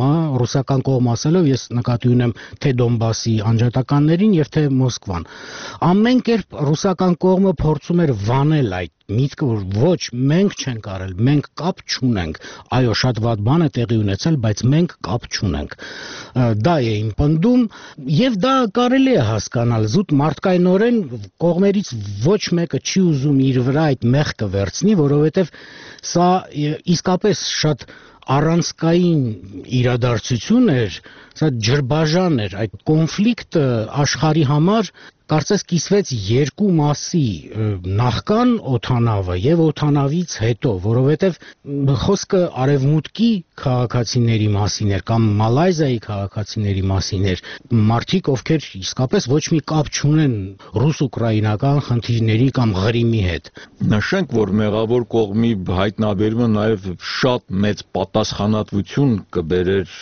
կողմ ասելով ես նկատի ունեմ թե Դոնբասի անջատականներին եւ թե Մոսկվան, ամեն կերպ ռուսական կողմը փորձում էր վանել այդ միտքը, որ ոչ, մենք չենք արել, մենք կապ չունենք, այո, շատ վատ բան է տեղի ունեցել, բայց մենք կապ չունենք։ Դա էին պնդում եւ դա կարելի է հասկանալ, զուտ մարդկայնորեն կողմերից ոչ մեկը չի ուզում իր վրա այդ մեղքը վերցնի, որովհետեւ սա իսկապես շատ առանցքային իրադարձություն էր, սա ջրբաժան էր, այդ կոնֆլիկտը աշխարհի համար կարծես կիսվեց երկու մասի, նախքան օդանավը եւ օդանավից հետո, որովհետեւ խոսքը արևմուտքի քաղաքացիների մասին էր կամ Մալայզիայի քաղաքացիների մասին էր, մարդիկ ովքեր իսկապես ոչ մի կապ չունեն ռուս-ուկրաինական խնդիրների կամ Ղրիմի հետ։ Նշենք, որ մեղավոր կողմի հայտնաբերումը նաեւ շատ մեծ պատասխանատվություն կբերեր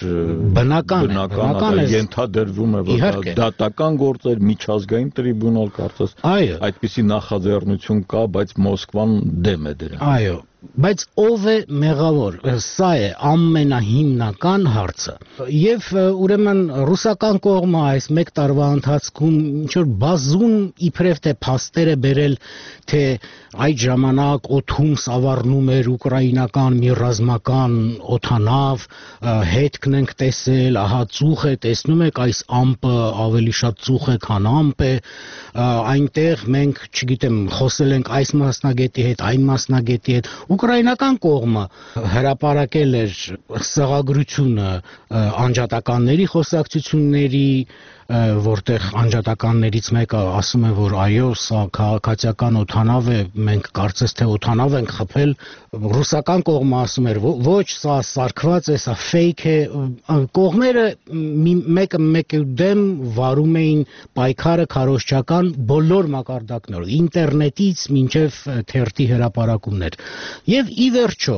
բնական ենթադրվում է, որ դատական գործեր միջազգային տրիբունալ կարծես այդպիսի նախաձեռնություն կա, բայց Մոսկվան դեմ է դրան։ Այո, բայց ով է մեղավոր, սա է ամենահիմնական հարցը։ Եվ ուրեմն ռուսական կողմը այս մեկ տարվա ընթացքում ինչ որ բազում իբրև թե փաստեր է բերել, թե այդ ժամանակ օդում սավառնում էր ուկրաինական մի ռազմական օդանավ, հետքն ենք տեսել, ահա ծուխ է, տեսնում եք այս ամպը ավելի շատ ծուխ է, քան ամպ է, այնտեղ մենք, չգիտեմ, խոսել ենք այս մասնագետի հետ, այն մասնագետի հետ, ուկրաինական կողմը հրապարակել էր սղագրությունը անջատականների խոսակցությունների, որտեղ անջատականներից մեկը ասում է, որ այո, սա քաղաքացիական օդանավ է, մենք կարծես թե օդանավ ենք խփել, ռուսական կողմը ասում էր, ոչ, սա սարքված է, սա ֆեյք է, կողմերը մեկը մեկի դեմ վարում էին պայքարը քարոզչական բոլոր մակարդակներով, ինտերնետից մինչև թերթի հրապարակումներ։ Եվ ի վերջո,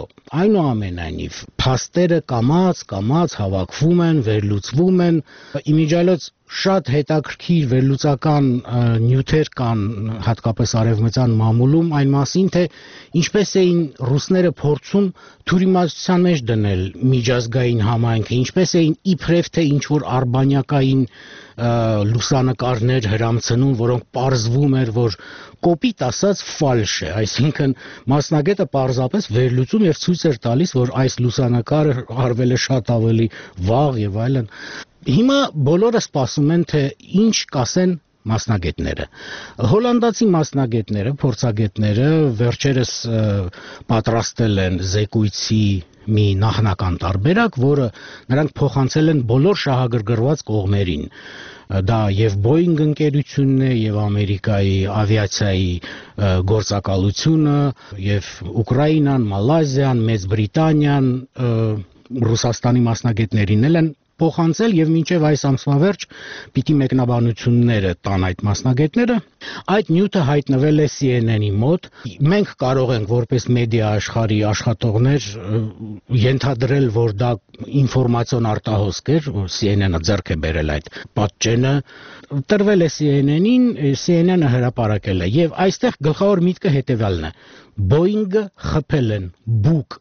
այնուամենայնիվ, փաստերը կամաց հավաքվում են, վերլուծվում են, իմիջիայլոց շատ հետաքրքիր վերլուծական նյութեր կան հատկապես արևմտյան մամուլում այն մասին, թե ինչպես էին ռուսները փորձում թյուրիմացության մեջ դնել միջազգային համայնքը, ինչպես էին իբրև թե ինչ որ արբանյակային լուսանկարներ հրամցնում, որոնք պարզվում էր, որ կոպիտ ասած ֆալշ է, այսինքն մասնագետը պարզապես վերլուծում եւ ցույց էր տալիս, որ այս լուսանկարը արվել է շատ ավելի վաղ եւ այլն։ Հիմա բոլորը սպասում են, թե ինչ կասեն մասնագետները։ Հոլանդացի մասնագետները, փորձագետները վերջերս պատրաստել են զեկույցի մի նախնական տարբերակ, որը նրանք փոխանցել են բոլոր շահագրգռված կողմերին։ Դա եւ Boeing ընկերությունն է, եւ Ամերիկայի ավիացիայի գործակալությունը, եւ Ուկրաինան, Մալազիան, Մեծ Բրիտանիան, Ռուսաստանի մասնագետներին են փոխանցել եւ մինչեւ այս ամսվա վերջ պիտի մեկնաբանությունները տան այդ մասնագետները։ Այդ նյութը հայտնվել է CNN-ի մոտ։ Մենք կարող ենք որպես մեդիա աշխարհի աշխատողներ ենթադրել, որ դա ինֆորմացիոն արտահոսք էր, որ CNN-ը ձեռք է բերել այդ պատճենը, տրվել է CNN-ին, CNN-ը հրապարակել է եւ այստեղ գլխավոր միտքը հետեւյալն է. Boeing-ը խփել են բուկ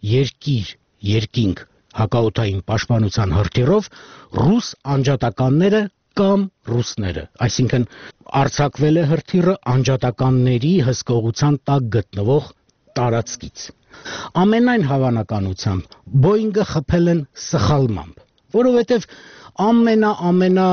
երկինք հակաօդային պաշտպանության հրթիռով ռուս անջատականները կամ ռուսները, այսինքն արձակվել է հրթիռը անջատականների հսկողության տակ գտնվող տարածքից։ Ամենայն հավանականությամբ Boeing-ը խփել են սխալմամբ, որովհետև ամենա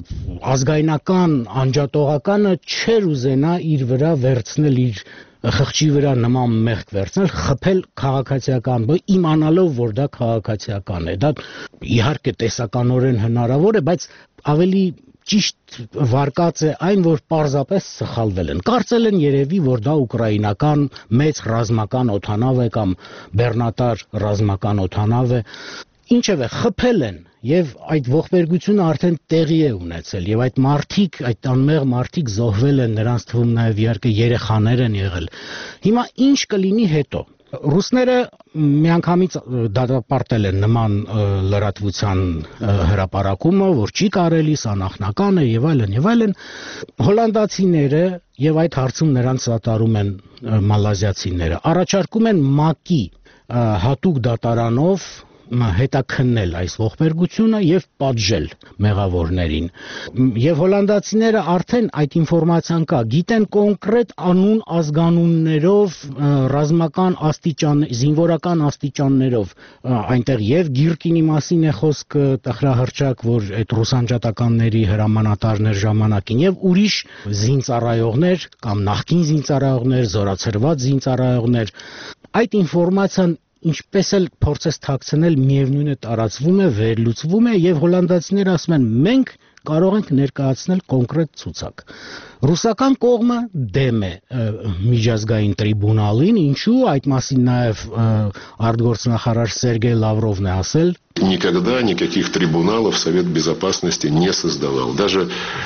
ազգայնական անջատողականը չէր ուզենա իր վրա վերցնել իր խղճի վրա նման մեղք վերցնել, խփել քաղաքացիական, իմանալով, որ դա քաղաքացիական է։ Դա իհարկե տեսականորեն հնարավոր է, բայց ավելի ճիշտ վարկած է այն, որ պարզապես սխալվել են։ Կարծել են երևի, որ դա ուկրաինական մեծ ռազմական օդանավ է կամ բեռնատար ռազմական օդանավ է։ Ինչևէ, խփել են եւ այդ ողբերգությունը արդեն տեղի է ունեցել եւ այդ մարդիկ, այդ անմեղ մարդիկ զոհվել են, նրանց թվում նաեւ իհարկե երեխաներ են եղել։ Հիմա ինչ կլինի հետո։ Ռուսները միանգամից դատապարտել են նման լրատվության հրապարակումը, որ չի կարելի, սա նախնական է եւ այլն։ Հոլանդացիները եւ այդ հարցում նրանց սատարում են մալազիացիները, առաջարկում են ՄԱԿ-ի հատուկ դատարանով հետաքննել այս ողբերգությունը եւ պատժել մեղավորներին։ Եվ հոլանդացիները արդեն այդ ինֆորմացիան կա, գիտեն կոնկրետ անուն ազգանուններով, ռազմական աստիճան, զինվորական աստիճաններով, այնտեղ եւ Գիրկինի մասին է խոսքը, տխրահռչակ, որ այդ ռուսանջատականների հրամանատարներ ժամանակին եւ ուրիշ զինծառայողներ կամ նախկին զինծառայողներ, զորացրված զինծառայողներ, այդ ինֆորմացիան ինչպես էլ փորձես թաքցնել, միևնույն է տարածվում է, վերլուծվում է եւ հոլանդացիները ասում են մենք կարող ենք ներկայացնել կոնկրետ ցուցակ։ Ռուսական կողմը դեմ է միջազգային տրիբունալին, ինչու այդ մասին նաեւ արտգործնախարար Սերգեյ Լավրովն է ասել. Никогда никаких трибуналов Совет Безопасности не создавал. Даже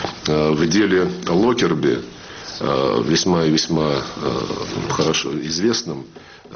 в деле Локерби, весьма и весьма хорошо известном,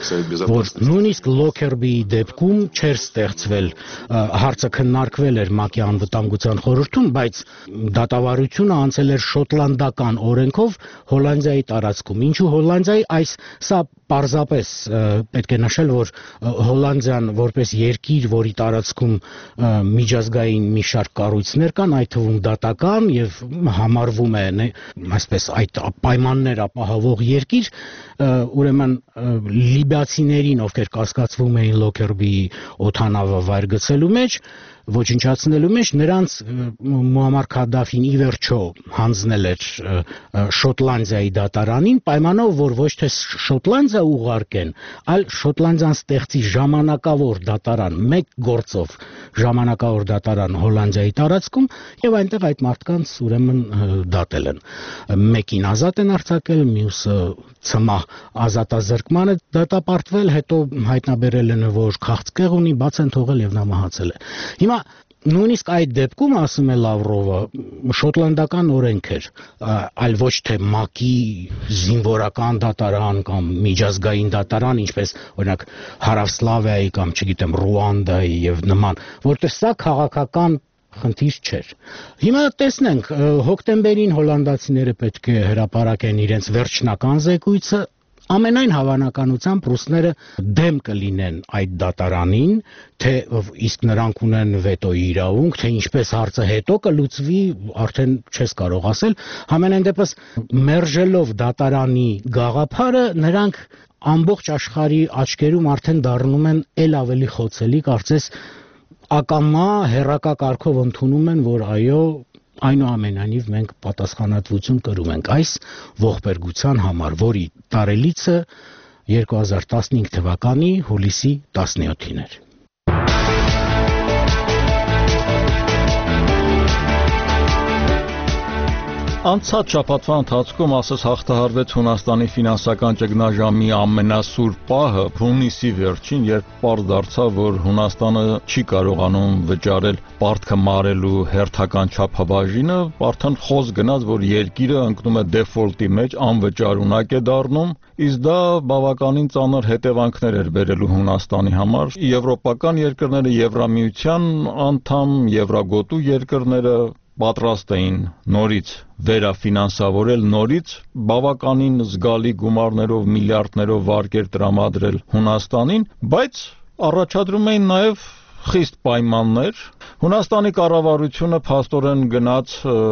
որ նույնիսկ Լոքերբիի դեպքում չէր ստեղծվել, հարցը քննարկվել էր ՄԱԿ-ի անվտանգության խորհրդում, բայց դատավարությունը անցել էր շոտլանդական օրենքով Հոլանդիայի տարածքում։ Ինչու Հոլանդիայի սա պարզապես պետք է նշել, որ Հոլանդիան որպես երկիր, որի տարածքում միջազգային մի շարք կառույցներ կան, այդ թվում դատական եւ համարվում է այսպես այդ պայմաններ ապահովող երկիր, ուրեմն լիբիացիներին, ովքեր կասկածվում էին Լոքերբիի օդանավը վայր գցելու մեջ, ոչնչացնելու մեջ, նրանց Մուամար Քադաֆին ի վերջո հանձնել էր Շոտլանդիայի դատարանին, պայմանով, որ ոչ թե Շոտլանդիա ուղարկեն, այլ Շոտլանդիան ստեղծի ժամանակավոր դատարան, մեկ գործով ժամանակավոր դատարան Հոլանդիայի տարածքում, եւ այնտեղ այդ մարդկանց ուրեմն դատել են։ Մեկին ազատ են արձակել, մյուսը ցմահ ազատազրկման է դատապարտվել, հետո հայտնաբերել են, որ քաղցկեղ ունի, բաց են թողել եւ նա մահացել է։ Հիմա նույնիսկ այդ դեպքում, ասում է Լավրովը, շոտլանդական օրենք էր, այլ ոչ թե ՄԱԿ-ի զինվորական դատարան կամ միջազգային դատարան, ինչպես օրինակ Հարավսլավիայի կամ չգիտեմ Ռուանդայի եւ նման, որտեղ սա քաղաքական խնդիր չէր։ Հիմա տեսնենք, հոկտեմբերին հոլանդացիները պետք է հրապարակեն իրենց վերջնական զեկույցը, ամենայն հավանականությամբ ռուսները դեմ կլինեն այդ դատարանին, թե իսկ նրանք ունեն վետոյի իրավունք, թե ինչպես հարցը հետո կլուծվի, արդեն չես կարող ասել, համենայն դեպս մերժելով դատարանի գաղափարը, նրանք ամբողջ աշխարհի աչքերում արդեն դառնում են ել ավելի խոցելի, կարծես ակամա հերակա կարգով ընդունում են, որ այո, այնուամենայնիվ մենք պատասխանատվություն կրում ենք այս ողբերգության համար, որի տարելիցը 2015 թվականի հուլիսի 17-ին էր։ Անցած շաբաթվա ընթացքում ասես հաղթահարվեց Հունաստանի ֆինանսական ճգնաժամի ամենասուր պահը հունիսի վերջին, երբ պարզ դարձավ, որ Հունաստանը չի կարողանում վճարել պարտքը մարելու հերթական չափաբաժինը, արդեն խոսք գնաց, որ երկիրը ընկնում է դեֆոլտի մեջ, անվճարունակ է դառնում, իսկ դա բավականին ծանր հետևանքներ էր բերելու Հունաստանի համար։ Եվրոպական երկրները, Եվրամիության անդամ, Եվրագոտու երկրները պատրաստ էին նորից վերաֆինանսավորել, նորից բավականին զգալի գումարներով, միլիարդներով վարկեր տրամադրել Հունաստանին, բայց առաջադրում էին նաև խիստ պայմաններ։ Հունաստանի կառավարությունը փաստորեն գնաց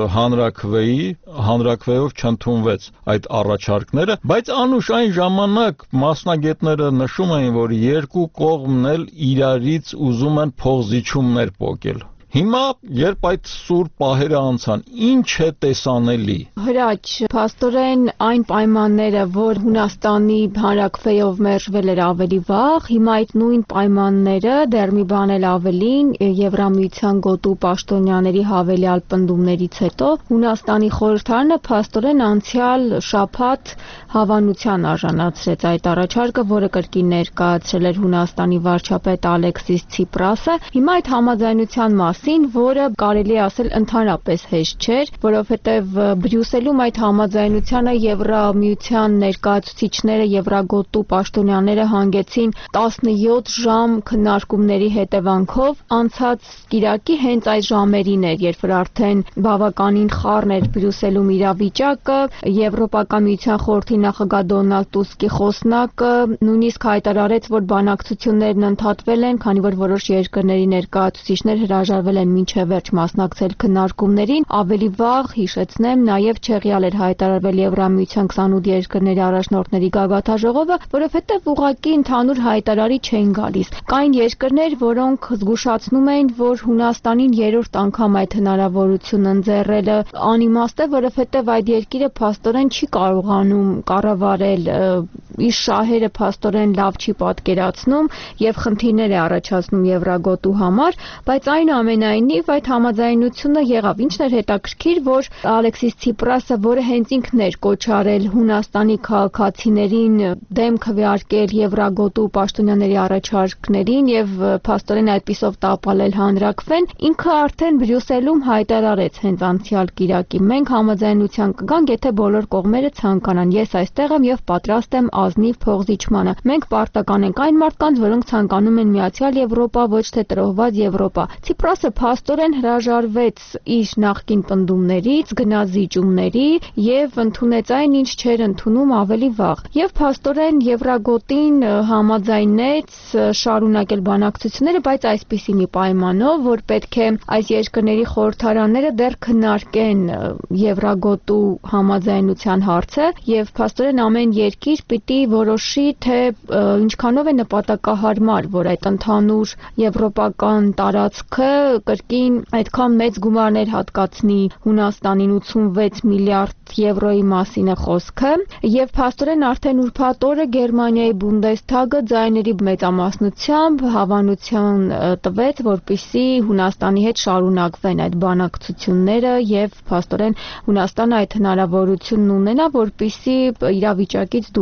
հանրաքվեով չընդունվեց այդ առաջարկները, բայց անուշ այն ժամանակ մասնագետները նշում էին, որ երկու կողմն էլ իրարից ուզում են փոխզիջումներ պոկել։ Հիմա, երբ այդ սուր պահերը անցան, ինչ է տեսանելի։ Հրաչ, փաստորեն այն պայմանները, որ Հունաստանի հանրաքվեով մերժվել էր ավելի վաղ, հիմա այդ նույն պայմանները դեռ մի բան էլ ավելին Եվրամիության գոտու պաշտոնյաների հավելյալ պնդումներից հետո Հունաստանի խորհրդարանը փաստորեն անցյալ շաբաթ հավանության արժանացրեց այդ առաջարկը, որը կրկին ներկայացրել էր Հունաստանի վարչապետ Ալեքսիս Ցիպրասը։ Հիմա այդ համաձայնության մասին, որը կարելի է ասել ընդհանրապես հեշտ չէր, որովհետև Բրյուսելում այդ համաձայնությանը Եվրամիության ներկայացուցիչները, Եվրագոտու պաշտոնյաները հանգեցին 17 ժամ քննարկումների հետևանքով, անցած կիրակի հենց այդ ժամերին էր, երբ որ արդեն բավականին խառն էր Բրյուսելում իրավիճակը, Եվրոպական միության խորհրդի նախագահ Դոնալդ Տուսկի խոսնակը նույնիսկ հայտարարեց, որ բանակցություններն ընդհատվել են, քանի որ որոշ երկրների ներկայացուցիչներ հրաժարվել են մինչև վերջ մասնակցել քննարկումներին։ Ավելի վաղ, հիշեցնեմ, նաև Չեխիալ էր հայտարարվել Եվրամիության 28 երկրների առաջնորդների գագաթաժողովը, որովհետև ուղղակի ընդհանուր հայտարարի չէին գալիս։ Կային երկրներ, որոնք զգուշացնում էին, որ Հունաստանին երրորդ անգամ այդ հնարավորությունը ընձեռելը անիմաստ է, որովհետև այդ երկիրը փաստորեն չի կարողանում կառավարել, իր շահերը փաստորեն լավ չի պատկերացնում եւ խնդիրներ է առաջացնում Եվրագոտու համար, բայց այնուամենայնիվ այդ համաձայնությունը եղավ։ Ինչն էր հետաքրքիր, որ Ալեքսիս Ցիպրասը, որը հենց ինքն էր կոչ արել Հունաստանի քաղաքացիներին դեմ քվեարկել Եվրագոտու պաշտոնյաների առաջարկներին եւ փաստորեն այդպիսով տապալել հանրաքվեն, ինքը արդեն Բրյուսելում հայտարարեց հենց անցյալ կիրակի. մենք համաձայնության կգանք, եթե բոլոր կողմերը ցանկանան։ Ես այստեղ եմ եւ պատրաստ եմ ազնիվ փոխզիջմանը։ Մենք պարտական ենք այն մարդկանց, որոնք ցանկանում են միացյալ Եվրոպա, ոչ թե տրոհված Եվրոպա։ Ցիպրասը փաստորեն հրաժարվեց իր նախկին պնդումներից, գնաց զիջումների եւ ընդունեց այն, ինչ չէր ընդունում ավելի վաղ։ Եվ փաստորեն Եվրագոտին համաձայնեց շարունակել բանակցությունները, բայց այսպիսի մի պայմանով, որ պետք է այս երկրների խորհրդարանները դեռ քննարկեն Եվրագոտու համաձայնության հարցը եւ փաստորեն ամեն երկիր պիտի որոշի, թե ինչքանով է նպատակահարմար, որ այդ ընդհանուր եվրոպական տարածքը կրկին այդքան մեծ գումարներ հատկացնի Հունաստանին 86 միլիարդ եվրոյի մասին է խոսքը եւ փաստորեն արդեն ուրբաթ օրը Գերմանիայի Բունդեսթագը ձայների մեծամասնությամբ հավանություն տվեց, որպեսզի Հունաստանի հետ շարունակվեն այդ բանակցությունները եւ փաստորեն Հունաստանը այդ հնարավորությունն ունենա, որպեսզի իրավիճակից դուրս գա։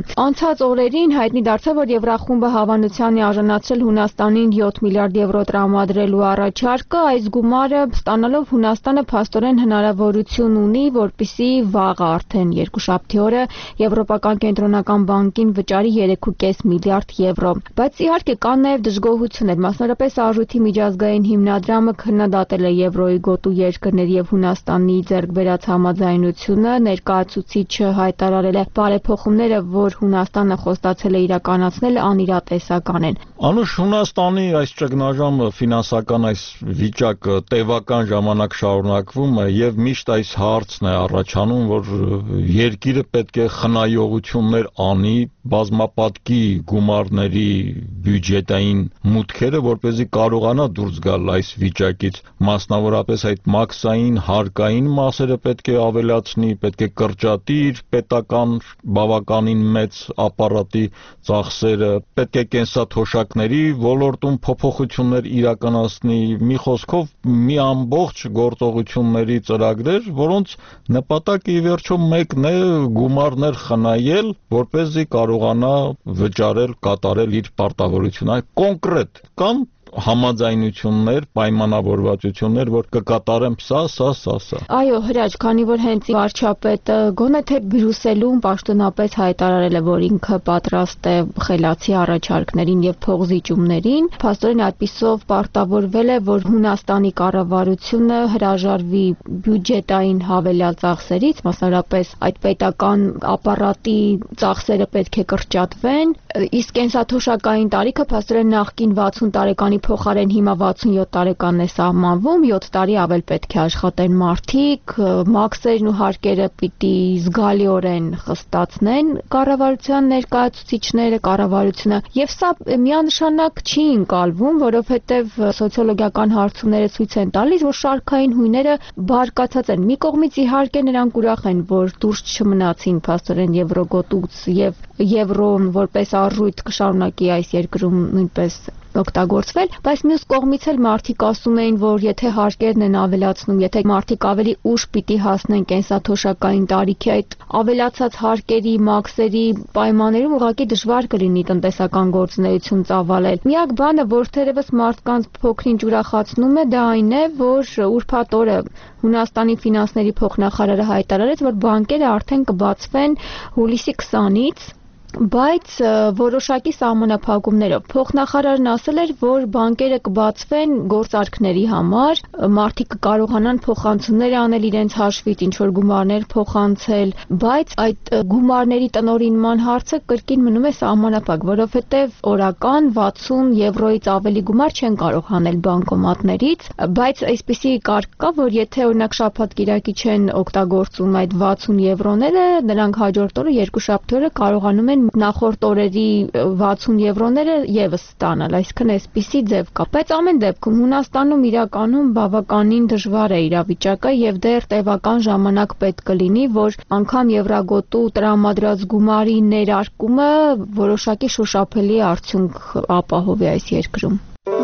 Անցած օրերին հայտնի դարձավ, որ Եվրախումբը հավանության է արժանացրել Հունաստանին 7 միլիարդ եվրո տրամադրելու առաջարկը, այս գումարը ստանալով Հունաստանը փաստորեն հնարավորություն ունի, որպեսզի վաղը արդեն երկուշաբթի օրը Եվրոպական կենտրոնական բանկին վճարի 3.5 միլիարդ եվրո։ Բայց իհարկե կան նաև դժգոհություններ, մասնավորապես Արժույթի միջազգային հիմնադրամը քննադատել է եվրոյի գոտու երկրների եւ Հունաստանի ձեռք բերած համաձայնությունը, ներկայացուցիչը հայտարարել է բարեփոխումները, որ Հունաստանը խոստացել է իրականացնել, անիրատեսական են։ Անուշ Հունաստանի այս ճգնաժամը, ֆինանսական այս վիճակը տևական ժամանակ շարունակվում է եւ միշտ այս հարցն է առաջանում, որ երկիրը պետք է խնայողություններ անի բազմապատկի գումարների բյուջետային մուտքերը, որպեսզի կարողանա դուրս գալ այս վիճակից, մասնավորապես այդ մաքսային, հարկային մասերը պետք է ավելացնի, պետք է կրճատի իր պետական բավականին մեծ ապարատի ծախսերը, պետք է կենսաթոշակների ոլորտում փոփոխություններ իրականացնի, մի խոսքով մի ամբողջ գործողությունների ծրագրեր, որոնց նպատակը ի վերջո մեկն է գումարներ խնայել, որպեսզի կարողանա վճարել, կատարել իր պարտավորությունը, կոնկրետ կան համաձայնություններ, պայմանավորվածություններ, որ կկատարեմ սա։ Այո, Հրաչ, քանի որ հենց վարչապետը գոնե թե Բրյուսելում պաշտոնապես հայտարարել է, որ ինքը պատրաստ է խելացի առաջարկներին եւ փողզիջումներին, փաստորեն այդպիսով պարտավորվել է, որ Հունաստանի կառավարությունը հրաժարվի բյուջետային հավելյալ ծախսերից, մասնավորապես այդ պետական ապարատի ծախսերը պետք է կրճատվեն, իսկ կենսաթոշակային տարիքը փաստորեն նախկին 60 տարեկանի փոխարեն հիմա 67 տարեկանն է սահմանվում, 7 տարի ավել պետք է աշխատեն մարդիկ, մաքսերն ու հարկերը պիտի զգալիորեն խստացնեն կառավարության ներկայացուցիչները, կառավարությունը, եւ սա միանշանակ չի ընկալվում, որովհետեւ սոցիոլոգիական հարցումները ցույց են տալիս, որ շարքային հույները բարկացած են։ Մի կողմից իհարկե նրանք ուրախ են, որ դուրս չմնացին փաստորեն եվրոգոտուց եւ եվրոն որպես արժույթ կշարունակի այս երկրում նույնպես օգտագործվել, բայց մյուս կողմից էլ մարդիկ ասում էին, որ եթե հարկերն են ավելացնում, եթե մարդիկ ավելի ուշ պիտի հասնեն կենսաթոշակային տարիքի, այդ ավելացած հարկերի, մաքսերի պայմաններում ուղղակի դժվար կլինի տնտեսական գործունեություն ծավալել։ Միակ բանը, որ թերևս մարդկանց փոքրինչ ուրախացնում է, դա այն է, որ ուրբաթ օրը Հունաստանի ֆինանսների փոխնախարարը հայտարարեց, որ բանկերը արդեն կբացվեն հուլիսի 20-ից, բայց որոշակի սահմանափակումներով։ Փոխնախարարն ասել էր, որ բանկերը կբացվեն գործարքների համար, մարդիկ կկարողանան փոխանցումներ անել իրենց հաշվից, ինչ որ գումարներ փոխանցել, բայց այդ գումարների տնօրինման հարցը կրկին մնում է սահմանափակ, որովհետև օրական 60 եվրոից ավելի գումար չեն կարող անել բանկոմատներից, բայց այսպիսի կարգ կա, որ եթե օրինակ շաբաթ-կիրակի չեն օգտագործում այդ 60 եվրոները, նրանք հաջորդ օրը երկուշաբթի օրը կարողանում են նախորդ օրերի 60 եվրոները եւս ստանալ, այսինքն այսպիսի ձև կա, բայց ամեն դեպքում Հունաստանում իրականում բավականին դժվար է իրավիճակը եւ դեռ տևական ժամանակ պետք կլինի, որ անգամ Եվրագոտու տրամադրած գումարի ներարկումը որոշակի շոշափելի արդյունք ապահովի այս երկրում։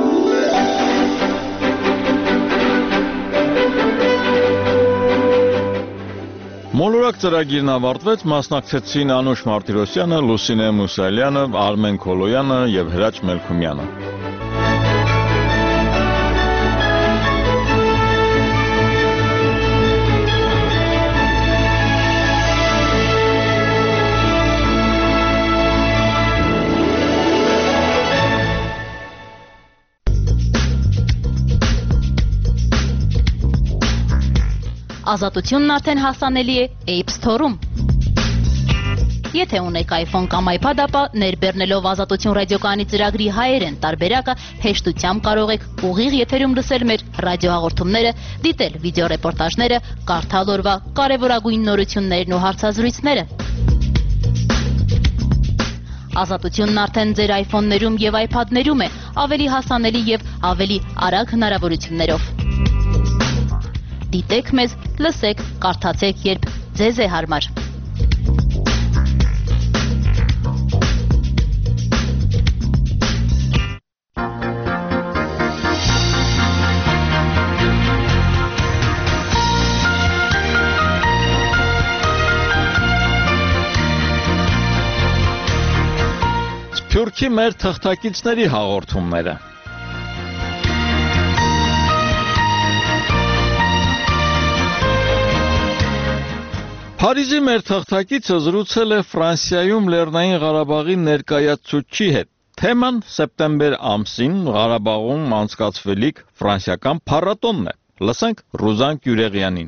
Մոլորակ ծրագիրն ավարտվեց, մասնակցեցին Անուշ Մարտիրոսյանը, Լուսինե Մուսալյանը, Արմեն Քոլոյանը եւ Հրաչ Մելքումյանը։ Ազատությունն արդեն հասանելի է App Store-ում։ Եթե ունեք iPhone կամ iPad, ապա ներբեռնելով Ազատություն ռադիոկայանի ծրագրի հայերեն տարբերակը հեշտությամբ կարող եք ուղիղ եթերում լսել մեր ռադիոհաղորդումները, դիտել վիդեոռեպորտաժները, կարդալ օրվա կարևորագույն նորություններն ու հարցազրույցները։ Ազատությունն արդեն ձեր iPhone-ներում եւ iPad-ներում է, ավելի հասանելի եւ ավելի արագ հնարավորություններով։ Դիտեք մեզ, լսեք, կարդացեք, երբ ձեզ է հարմար։ Ուղղակի մեր թղթակիցների հաղորդումները։ Փարիզի մեր թղթակիցը զրուցել է Ֆրանսիայում Լեռնային Ղարաբաղի ներկայացուցչի հետ։ Թեման սեպտեմբեր ամսին Ղարաբաղում անցկացվելիք ֆրանսիական փառատոնն է։ Լսենք Ռուզան Կյուրեղյանին։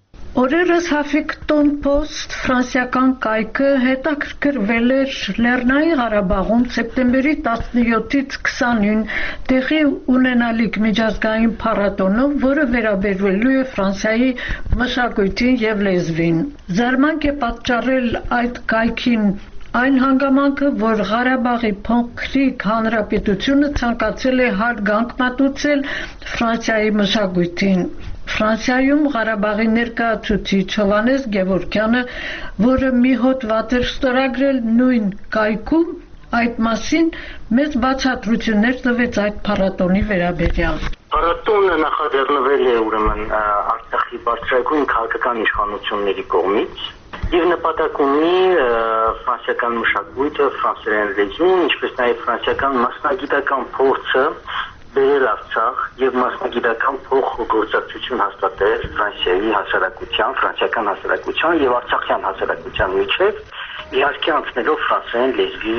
Օրերս Huffington Post ֆրանսիական կայքը հետաքրքրվել էր Լեռնային Ղարաբաղում սեպտեմբերի 17-ից 20-ին տեղի ունենալիք միջազգային փառատոնով, որը վերաբերվելու է Ֆրանսիայի մշակույթին եւ լեզվին։ Զարմանք է պատճառել այդ կայքին այն հանգամանքը, որ Ղարաբաղի փոքրիկ հանրապետությունը ցանկացել է հարգանք մատուցել Ֆրանսիայի մշակույթին։ Ֆրանսիայում Ղարաբաղի ներկայացուցիչ Հովհաննես Գևորգյանը, որը մի հոդված էր ստորագրել նույն կայքում, այդ մասին մեծ բացատրություններ տվեց այդ փառատոնի վերաբերյալ։ Փառատոնը նախաձեռնվել է ուրեմն Արցախի բարձրագույն քաղաքական իշխանությունների կողմից եւ նպատակ ունի ֆրանսիական մշակույթը, ֆրանսերեն լեզուն, ինչպես նաեւ ֆրանսիական մասնագիտական փորձը բերել Արցախ եւ մասնագիտական փոխգործակցություն հաստատել Ֆրանսիայի հասարակության, ֆրանսիական հասարակության եւ արցախյան հասարակության միջեւ, իհարկե անցնելով ֆրանսերեն լեզվի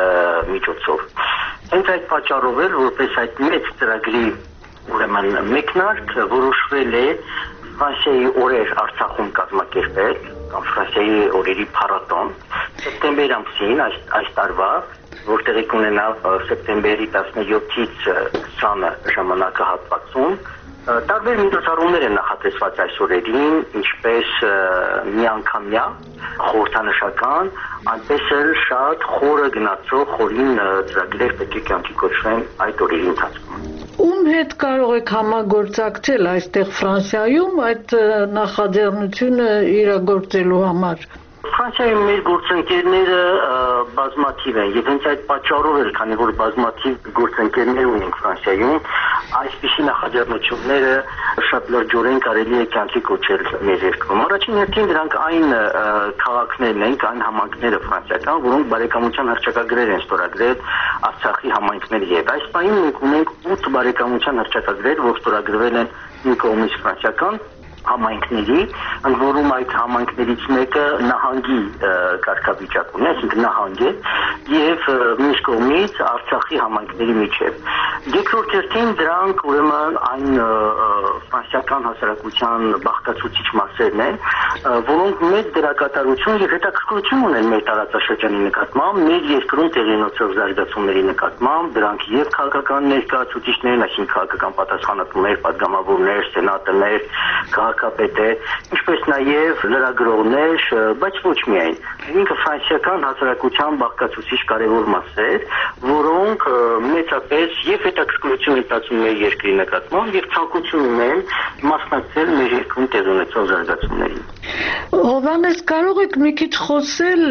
միջոցով։ Հենց այդ պատճառով էլ որպես այդ մեծ ծրագրի ուրեմն մեկնարկ որոշվել է Ֆրանսիայի օրեր Արցախում կազմակերպել, կամ Ֆրանսիայի օրերի փառատոն, սեպտեմբեր ամսին այս տարվա, որտեղի կունենա սեպտեմբերի 17-ից 20-ը ժամանակահատվածում, տարբեր միջոցառումներ են նախատեսված այս օրերին, ինչպես միանգամյա, խորհրդանշական, այնպես էլ շատ խորը գնացող խորին ծրագրեր պետք է կյանքի կոչվեն այդ օրերի ընթացքում։ Ում հետ կարող եք համագործակցել այստեղ Ֆրանսիայում այդ նախաձեռնությունը իրագործելու համար։ Ֆրանսիայում մեր գործընկերները բազմաթիվ են եւ հենց այդ պատճառով էլ, քանի որ բազմաթիվ գործընկերներ ունենք Ֆրանսիայում, այսպիսի նախաձեռնությունները շատ լրջորեն կարելի է կյանքի կոչել մեր երկրում։ Առաջին հերթին դրանք այն քաղաքներն են, այն համայնքները ֆրանսիական, որոնք բարեկամության հռչակագրեր են ստորագրել Արցախի համայնքների հետ։ Այս պահին մենք ունենք 8 բարեկամության հռչակագրեր, որ ստորագրվել են մի կողմից ֆրանսիական համայնքների, ընդ որում այդ համայնքներից մեկը նահանգի կարգավիճակ ունի, այսինքն նահանգ է, եւ մյուս կողմից Արցախի համայնքների միջեւ։ Երկրորդ հերթին դրանք ուրեմն այն ֆրանսիական հասարակության բաղկացուցիչ մասերն են, որոնք մեծ դերակատարություն եւ հետաքրքրություն ունեն մեր տարածաշրջանի նկատմամբ, մեր երկրում տեղի ունեցող զարգացումների նկատմամբ, դրանք եւ քաղաքական ներկայացուցիչներն, այսինքն քաղաքական պատասխանատուներ, падգամավորներ, սենատորներ, քաղաքապետը, ինչպես նաև լրագրողներ, բայց ոչ միայն։ Ինքը ֆրանսիական հասարակության բաղկացուցիչ կարևոր մասեր, որոնք մեծապես եւ հետաքրքրություն են տածում մեր երկրի նկատմամբ եւ ցանկություն ունեն մասնակցել մեր երկրում տեղի ունեցող զարգացումներին։ Հովհաննես, կարող եք մի քիչ խոսել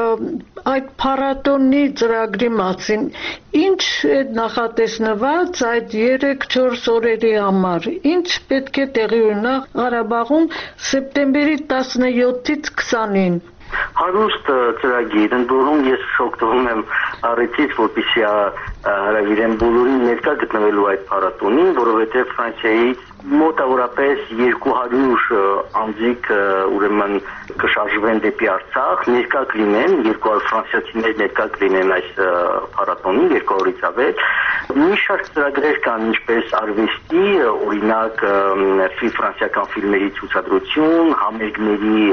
այդ փառատոնի ծրագրի մասին։ Ինչ է նախատեսնված այդ 3-4 օրերի համար։ Ինչ պետք է տեղի ունենա Ղարաբաղում սեպտեմբերի 17-ից 20-ին։ Հարուստ ծրագիր, ընդ որում ես օգտվում եմ առիթից, որպեսզի հրավիրեմ բոլորին ներկա գտնվելու այդ փառատոնին, որովհետև Ֆրանսիայի մոտավորապես 200 անձիկ ուրեմն կշարժվեն դեպի Արցախ, ներկա կլինեն, 200 ֆրանսիացիներ ներկա կլինեն այս փառատոնին, 2 օրից ավել։ Մի շարք ծրագրեր կան, ինչպես արվեստի, օրինակ ֆրանսիական ֆիլմերի ցուցադրություն, համերգների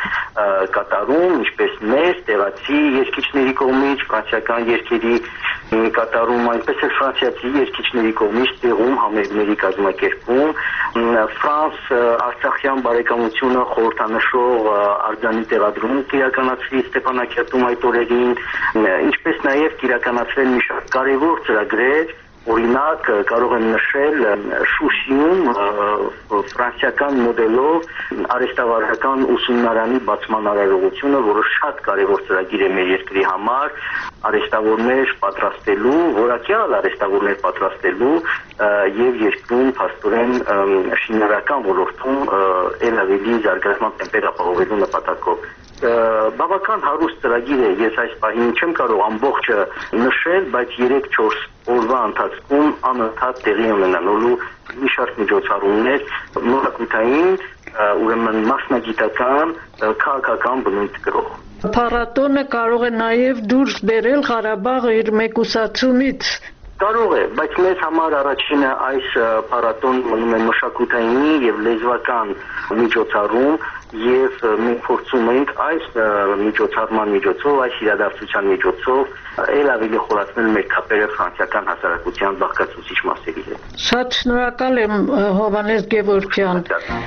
կատարում, ինչպես մեր տեղացի երգիչների կողմից, ֆրանսիական երգերի կատարում, այնպես էլ ֆրանսիացի երգիչների կողմից տեղում համերգների կազմակերպում, Ֆրանս-Արցախյան բարեկամությունը խորհրդանշող արձանի տեղադրում կիրականացվի Ստեփանակերտում այդ օրերին, ինչպես նաև կիրականացվել մի շարք կարևոր ծրագրեր, օրինակ կարող եմ նշել Շուշիում ֆրանսիական մոդելով արհեստավարական ուսումնարանի բացման արարողությունը, որը շատ կարևոր ծրագիր է մեր երկրի համար, արհեստավորներ պատրաստելու, որակյալ արհեստավորներ պատրաստելու եւ երկրում փաստորեն շինարարական ոլորտում ել ավելի զարգացման տեմպեր ապահովելու նպատակով։ բավական հարուստ ծրագիր է, ես այս պահին չեմ կարող ամբողջը նշել, բայց 3-4 օրվա ընթացքում անընդհատ տեղի ունենալու մի շարք միջոցառումներ մշակութային, ուրեմն մասնագիտական, քաղաքական բնույթ կրող։ Փառատոնը կարող է նաև դուրս բերել Ղարաբաղը իր մեկուսացումից։ Կարող է, բայց մեզ համար առաջինը այս փառատոն մնում է մշակութային եւ լեզվական միջոցառում եւ մենք փորձում ենք այս միջոցառման միջոցով, այս իրադարձության միջոցով ել ավելի խորացնել մեր քապերը ֆրանսիական հասարակության բաղկացուցիչ մասերի հետ։ Շատ շնորհակալ եմ Հովհաննես Գևորգյան։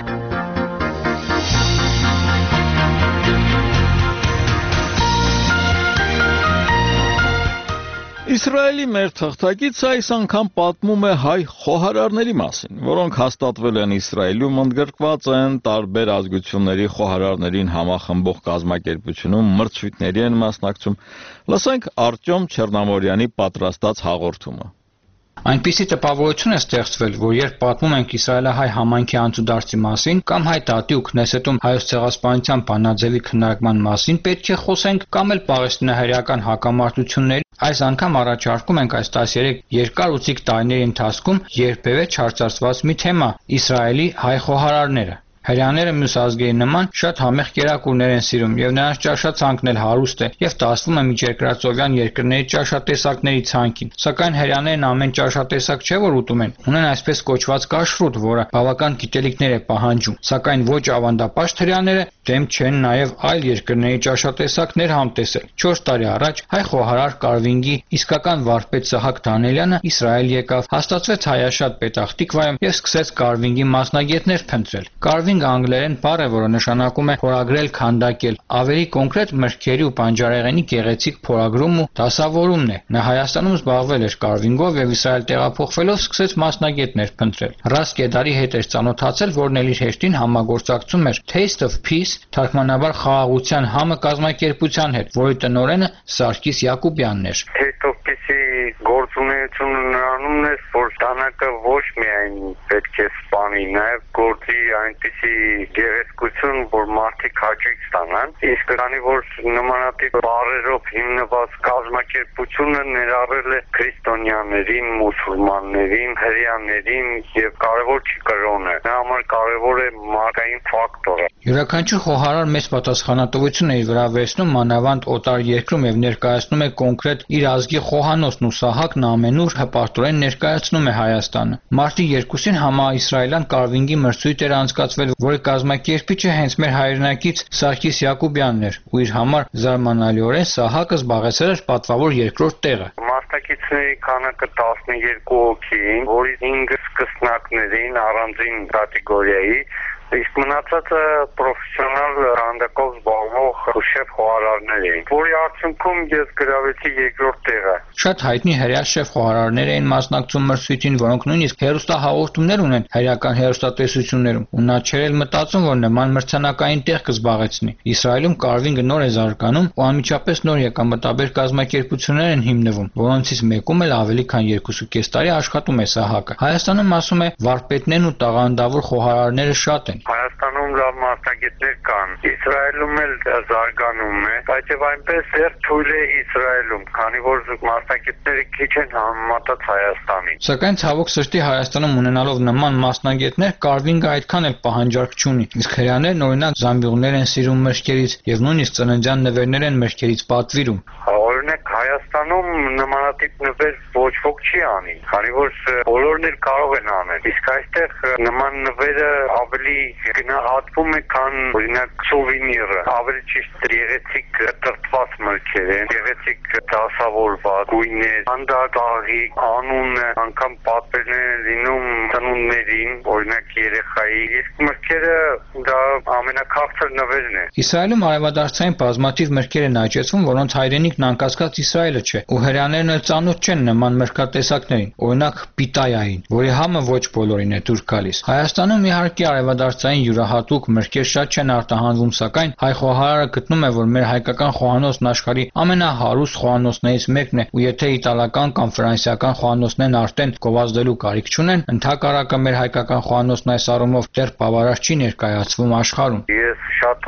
Իսրայելի մեր թղթակիցը այս անգամ պատմում է հայ խոհարարների մասին, որոնք հաստատվել են Իսրայելում, ընդգրկված են տարբեր ազգությունների խոհարարներին համախմբող կազմակերպությունում, մրցույթների են մասնակցում։ Լսենք Արտյոմ Չեռնամորյանի պատրաստած հաղորդումը։ Այնպիսի տպավորություն է ստեղծվել, որ երբ պատմում ենք իսրայելահայ համայնքի անցուդարձի մասին կամ հայ դատի ու Քնեսետում հայոց ցեղասպանության բանաձևի քննարկման մասին, պետք է խոսենք կամ էլ պաղեստինահայերական հակամարտությունների։ Այս անգամ առաջարկում ենք այս 13 երկար ու ցիկ տարիների ընթացքում երբևէ չարծարծված մի թեմա՝ Իսրայելի հայ խոհարարները։ Հրեաները մյուս ազգերի նման շատ համեղ կերակուրներ են սիրում եւ նրանց ճաշացանկն էլ հարուստ է եւ տասվում է միջերկրածովյան երկրների ճաշատեսակների ցանկին։ Սակայն հրեաներն ամեն ճաշատեսակ չէ որ ուտում են, ունեն այսպես կոչված կաշռուտ, որը բավական գիտելիքներ է պահանջում, սակայն ոչ ավանդապաշտ հրեաները դեմ չեն նաեւ այլ երկրների ճաշատեսակներ համտեսել։ 4 տարի առաջ հայ խոհարար Կարվինգի իսկական վարպետ Սահակ Դանելյանը Իսրայել եկավ, հաստատվեց հայաշատ Պետախտիկվայում եւ սկսեց Կարվինգի մասնագետներ փնտրել։ Կարվինգ անգլերեն բառ է, որը նշանակում է փորագրել, քանդակել, ավելի կոնկրետ մրգերի ու բանջարեղենի գեղեցիկ փորագրում ու դասավորումն է։ Նա Հայաստանում զբաղվել էր կարվինգով եւ Իսրայել տեղափոխվելով սկսեց մասնագետներ փնտրել։ Ռաս Կեդարի հետ էր ծանոթացել, որն էլ իր հեշտին համագործակցում էր Taste of Peace, թարգմանաբար խաղաղության համը կազմակերպության հետ, որի տնօրենը Սարգիս Յակոբյանն էր։ Taste of Peace-ի գործունեությունը նրանում է, որ դանակը ոչ միայն պետք է սպանի, նաեւ գործի այնպիսի գեղեցկություն, որ մարդիկ հաճույք ստանան, իսկ քանի որ նմանատիպ բառերով հիմնված կազմակերպությունը ներառել է քրիստոնյաներին, մուսուլմաններին, հրեաներին եւ կարևոր չի կրոնը։ Նա համար կարևոր է մարդկային ֆակտորը։ Յուրաքանչյուր խոհարար մեծ պատասխանատվություն է իր վրա վերցնում մանավանդ օտար երկրում եւ ներկայացնում է կոնկրետ իր ազգի խոհանոցն ու Սահակն ամենուր հպարտորեն ներկայացնում է Հայաստանը։ Մարտի 2-ին համաիսրայելյան Կարվինգի մրցույթ էր անցկացվել, որի կազմակերպիչը հենց մեր հայրենակից Սարգիս Յակոբյանն էր, ու իր համար զարմանալիորեն Սահակը զբաղեցրել էր պատվավոր երկրորդ տեղը։ Մասնակիցների քանակը 12 հոգի էին, որից 5 սկսնակներին առանձին կատեգորիայի, իսկ մնացածը պրոֆեսիոնալ հանդակով զբաղվող շեֆ խոհարարներ էին, որի արդյունքում ես գրավեցի երկրորդ տեղը։ Շատ հայտնի հրեա շեֆ խոհարարներ էին մասնակցում մրցույթին, որոնք նույնիսկ հեռուստահաղորդումներ ունեն հայրական հեռուստատեսություններում, ու նա չէր մտածում, որ նման մրցանակային տեղ կզբաղեցնի։ Իսրայելում Կարվինգը նոր է զարգանում ու անմիջապես նոր եկամտաբեր կազմակերպություններ են հիմնվում, որոնցից մեկում էլ ավելի քան 2.5 տարի աշխատում է Սահակը։ Հայաստանում ասում է վարպետներն ու տաղանդավոր խոհարարները շատ են։ Հայաստանում լավ մասնագետներ կան, Իսրայելում էլ զարգանում է, բայց եւ այնպես դեռ թույլ է Իսրայելում, քանի որ մասնագետները քիչ են համեմատած Հայաստանին։ Սակայն ցավոք սրտի Հայաստանում ունենալով նման մասնագետներ, Կարվինգը այդքան էլ պահանջարկ չունի։ Իսկ հրեաներն օրինակ զամբյուղներ են սիրում մրգերից եւ նույնիսկ ծննդյան նվերներ են մրգերից պատվիրում։ Օրինակ Հայաստանում նմանատիպ նվեր ոչ ոք չի անի, քանի որ բոլորն էլ կարող են անել։ Իսկ այստեղ նման նվերը ավելի գնահատվում է, քան օրինակ սուվենիրը, ավելի ճիշտ գեղեցիկ տրտված մրգեր են, գեղեցիկ դասավորված գույներ, հանդարտաղի, անունը, անգամ պատվերներ են լինում ծնունդներին, օրինակ երեխայի, իսկ մրգերը դա ամենաքաղցր նվերն է։ Իսրայելում արևադարձային բազմաթիվ մրգեր են աճեցվում, որոնց հայրենիքն անկասկած Իսրայելը չէ, ու հրեաներն էլ ծանոթ չեն նման մրգատեսակներին, օրինակ պիտայային, որի համը ոչ բոլորին է դուր գալիս։ Հայաստանում իհարկե արևադարձային յուրահատուկ մրգեր շատ չեն արտահանվում, սակայն հայ խոհարարը գտնում է, որ մեր հայկական խոհանոցն աշխարհի ամենահարուստ խոհանոցներից մեկն է, ու եթե իտալական կամ ֆրանսիական խոհանոցներն արդեն գովազդելու կարիք չունեն, ընդհակառակը մեր հայկական խոհանոցն այս առումով դեռ բավարար չի ներկայացվում աշխարհում։ Ես շատ ուրախ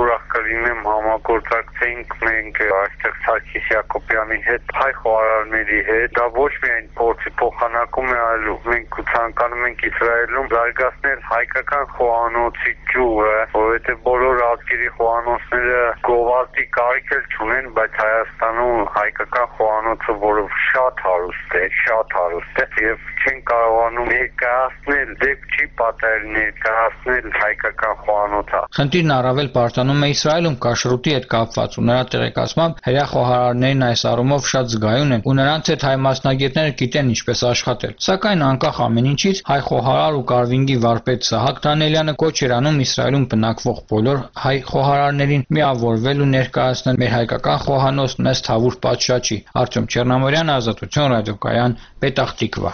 Արինեմ համագործակցեինք մենք այստեղ Սարգիս Յակոբյանի հետ, հայ խոհարարների հետ, դա ոչ միայն փորձի փոխանակում է, այլ մենք ցանկանում ենք Իսրայելում զարգացնել հայկական խոհանոցի ճյուղը, որովհետև բոլոր ազգերի խոհանոցները գովազդի կարիք էլ չունեն, բայց Հայաստանում հայկական խոհանոցը, որը շատ հարուստ է եւ չեն կարողանում ներկայացնել, դեպք չի պատահել ներկայացնել հայկական խոհանոցը։ Խնդիրն առավել բարդանում է Իսրայելում կաշռուտի հետ կապված ու նրա տեղեկացմամբ հրեա խոհարարներն այս առումով շատ զգայուն են ու նրանց հետ հայ մասնագետները գիտեն ինչպես աշխատել։ Սակայն անկախ ամեն ինչից հայ խոհարար ու Կարվինգի վարպետ Սահակ Դանիելյանը կոչ էր անում Իսրայելում բնակվող բոլոր հայ խոհարարներին միավորվել ու ներկայացնել մեր հայկական խոհանոցն ըստ հավուր պատշաճի։ Արտյոմ Չեռնամորյան, Ազատություն ռադիոկայան, Պետախտիկվա։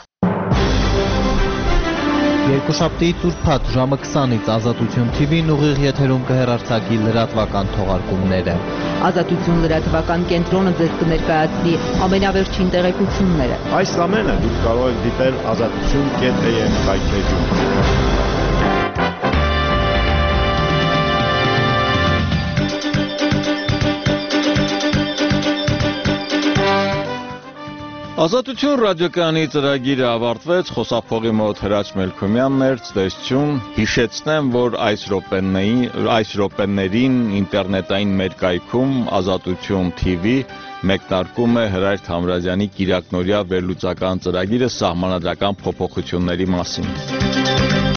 Երկուշաբթիից ուրբաթ ժամը 20-ից Ազատություն TV-ն ուղիղ եթերում կհեռարձակի լրատվական թողարկումները։ Ազատություն լրատվական կենտրոնը ձեզ կներկայացնի ամենավերջին տեղեկությունները։ Այս ամենը դուք կարող եք դիտել azatutun.am կայքեջում։ Ազատություն ռադիոկայանի ծրագիրը ավարտվեց, խոսափողի մոտ Հրաչ Մելքոմյանն էր, ցտեսություն, հիշեցնեմ, որ այս րոպեներին ինտերնետային մեր կայքում Ազատություն TV մեկնարկում է Հրայր Թամրազյանի կիրակնօրյա վերլուծական ծրագիրը սահմանադրական փոփոխությունների մասին։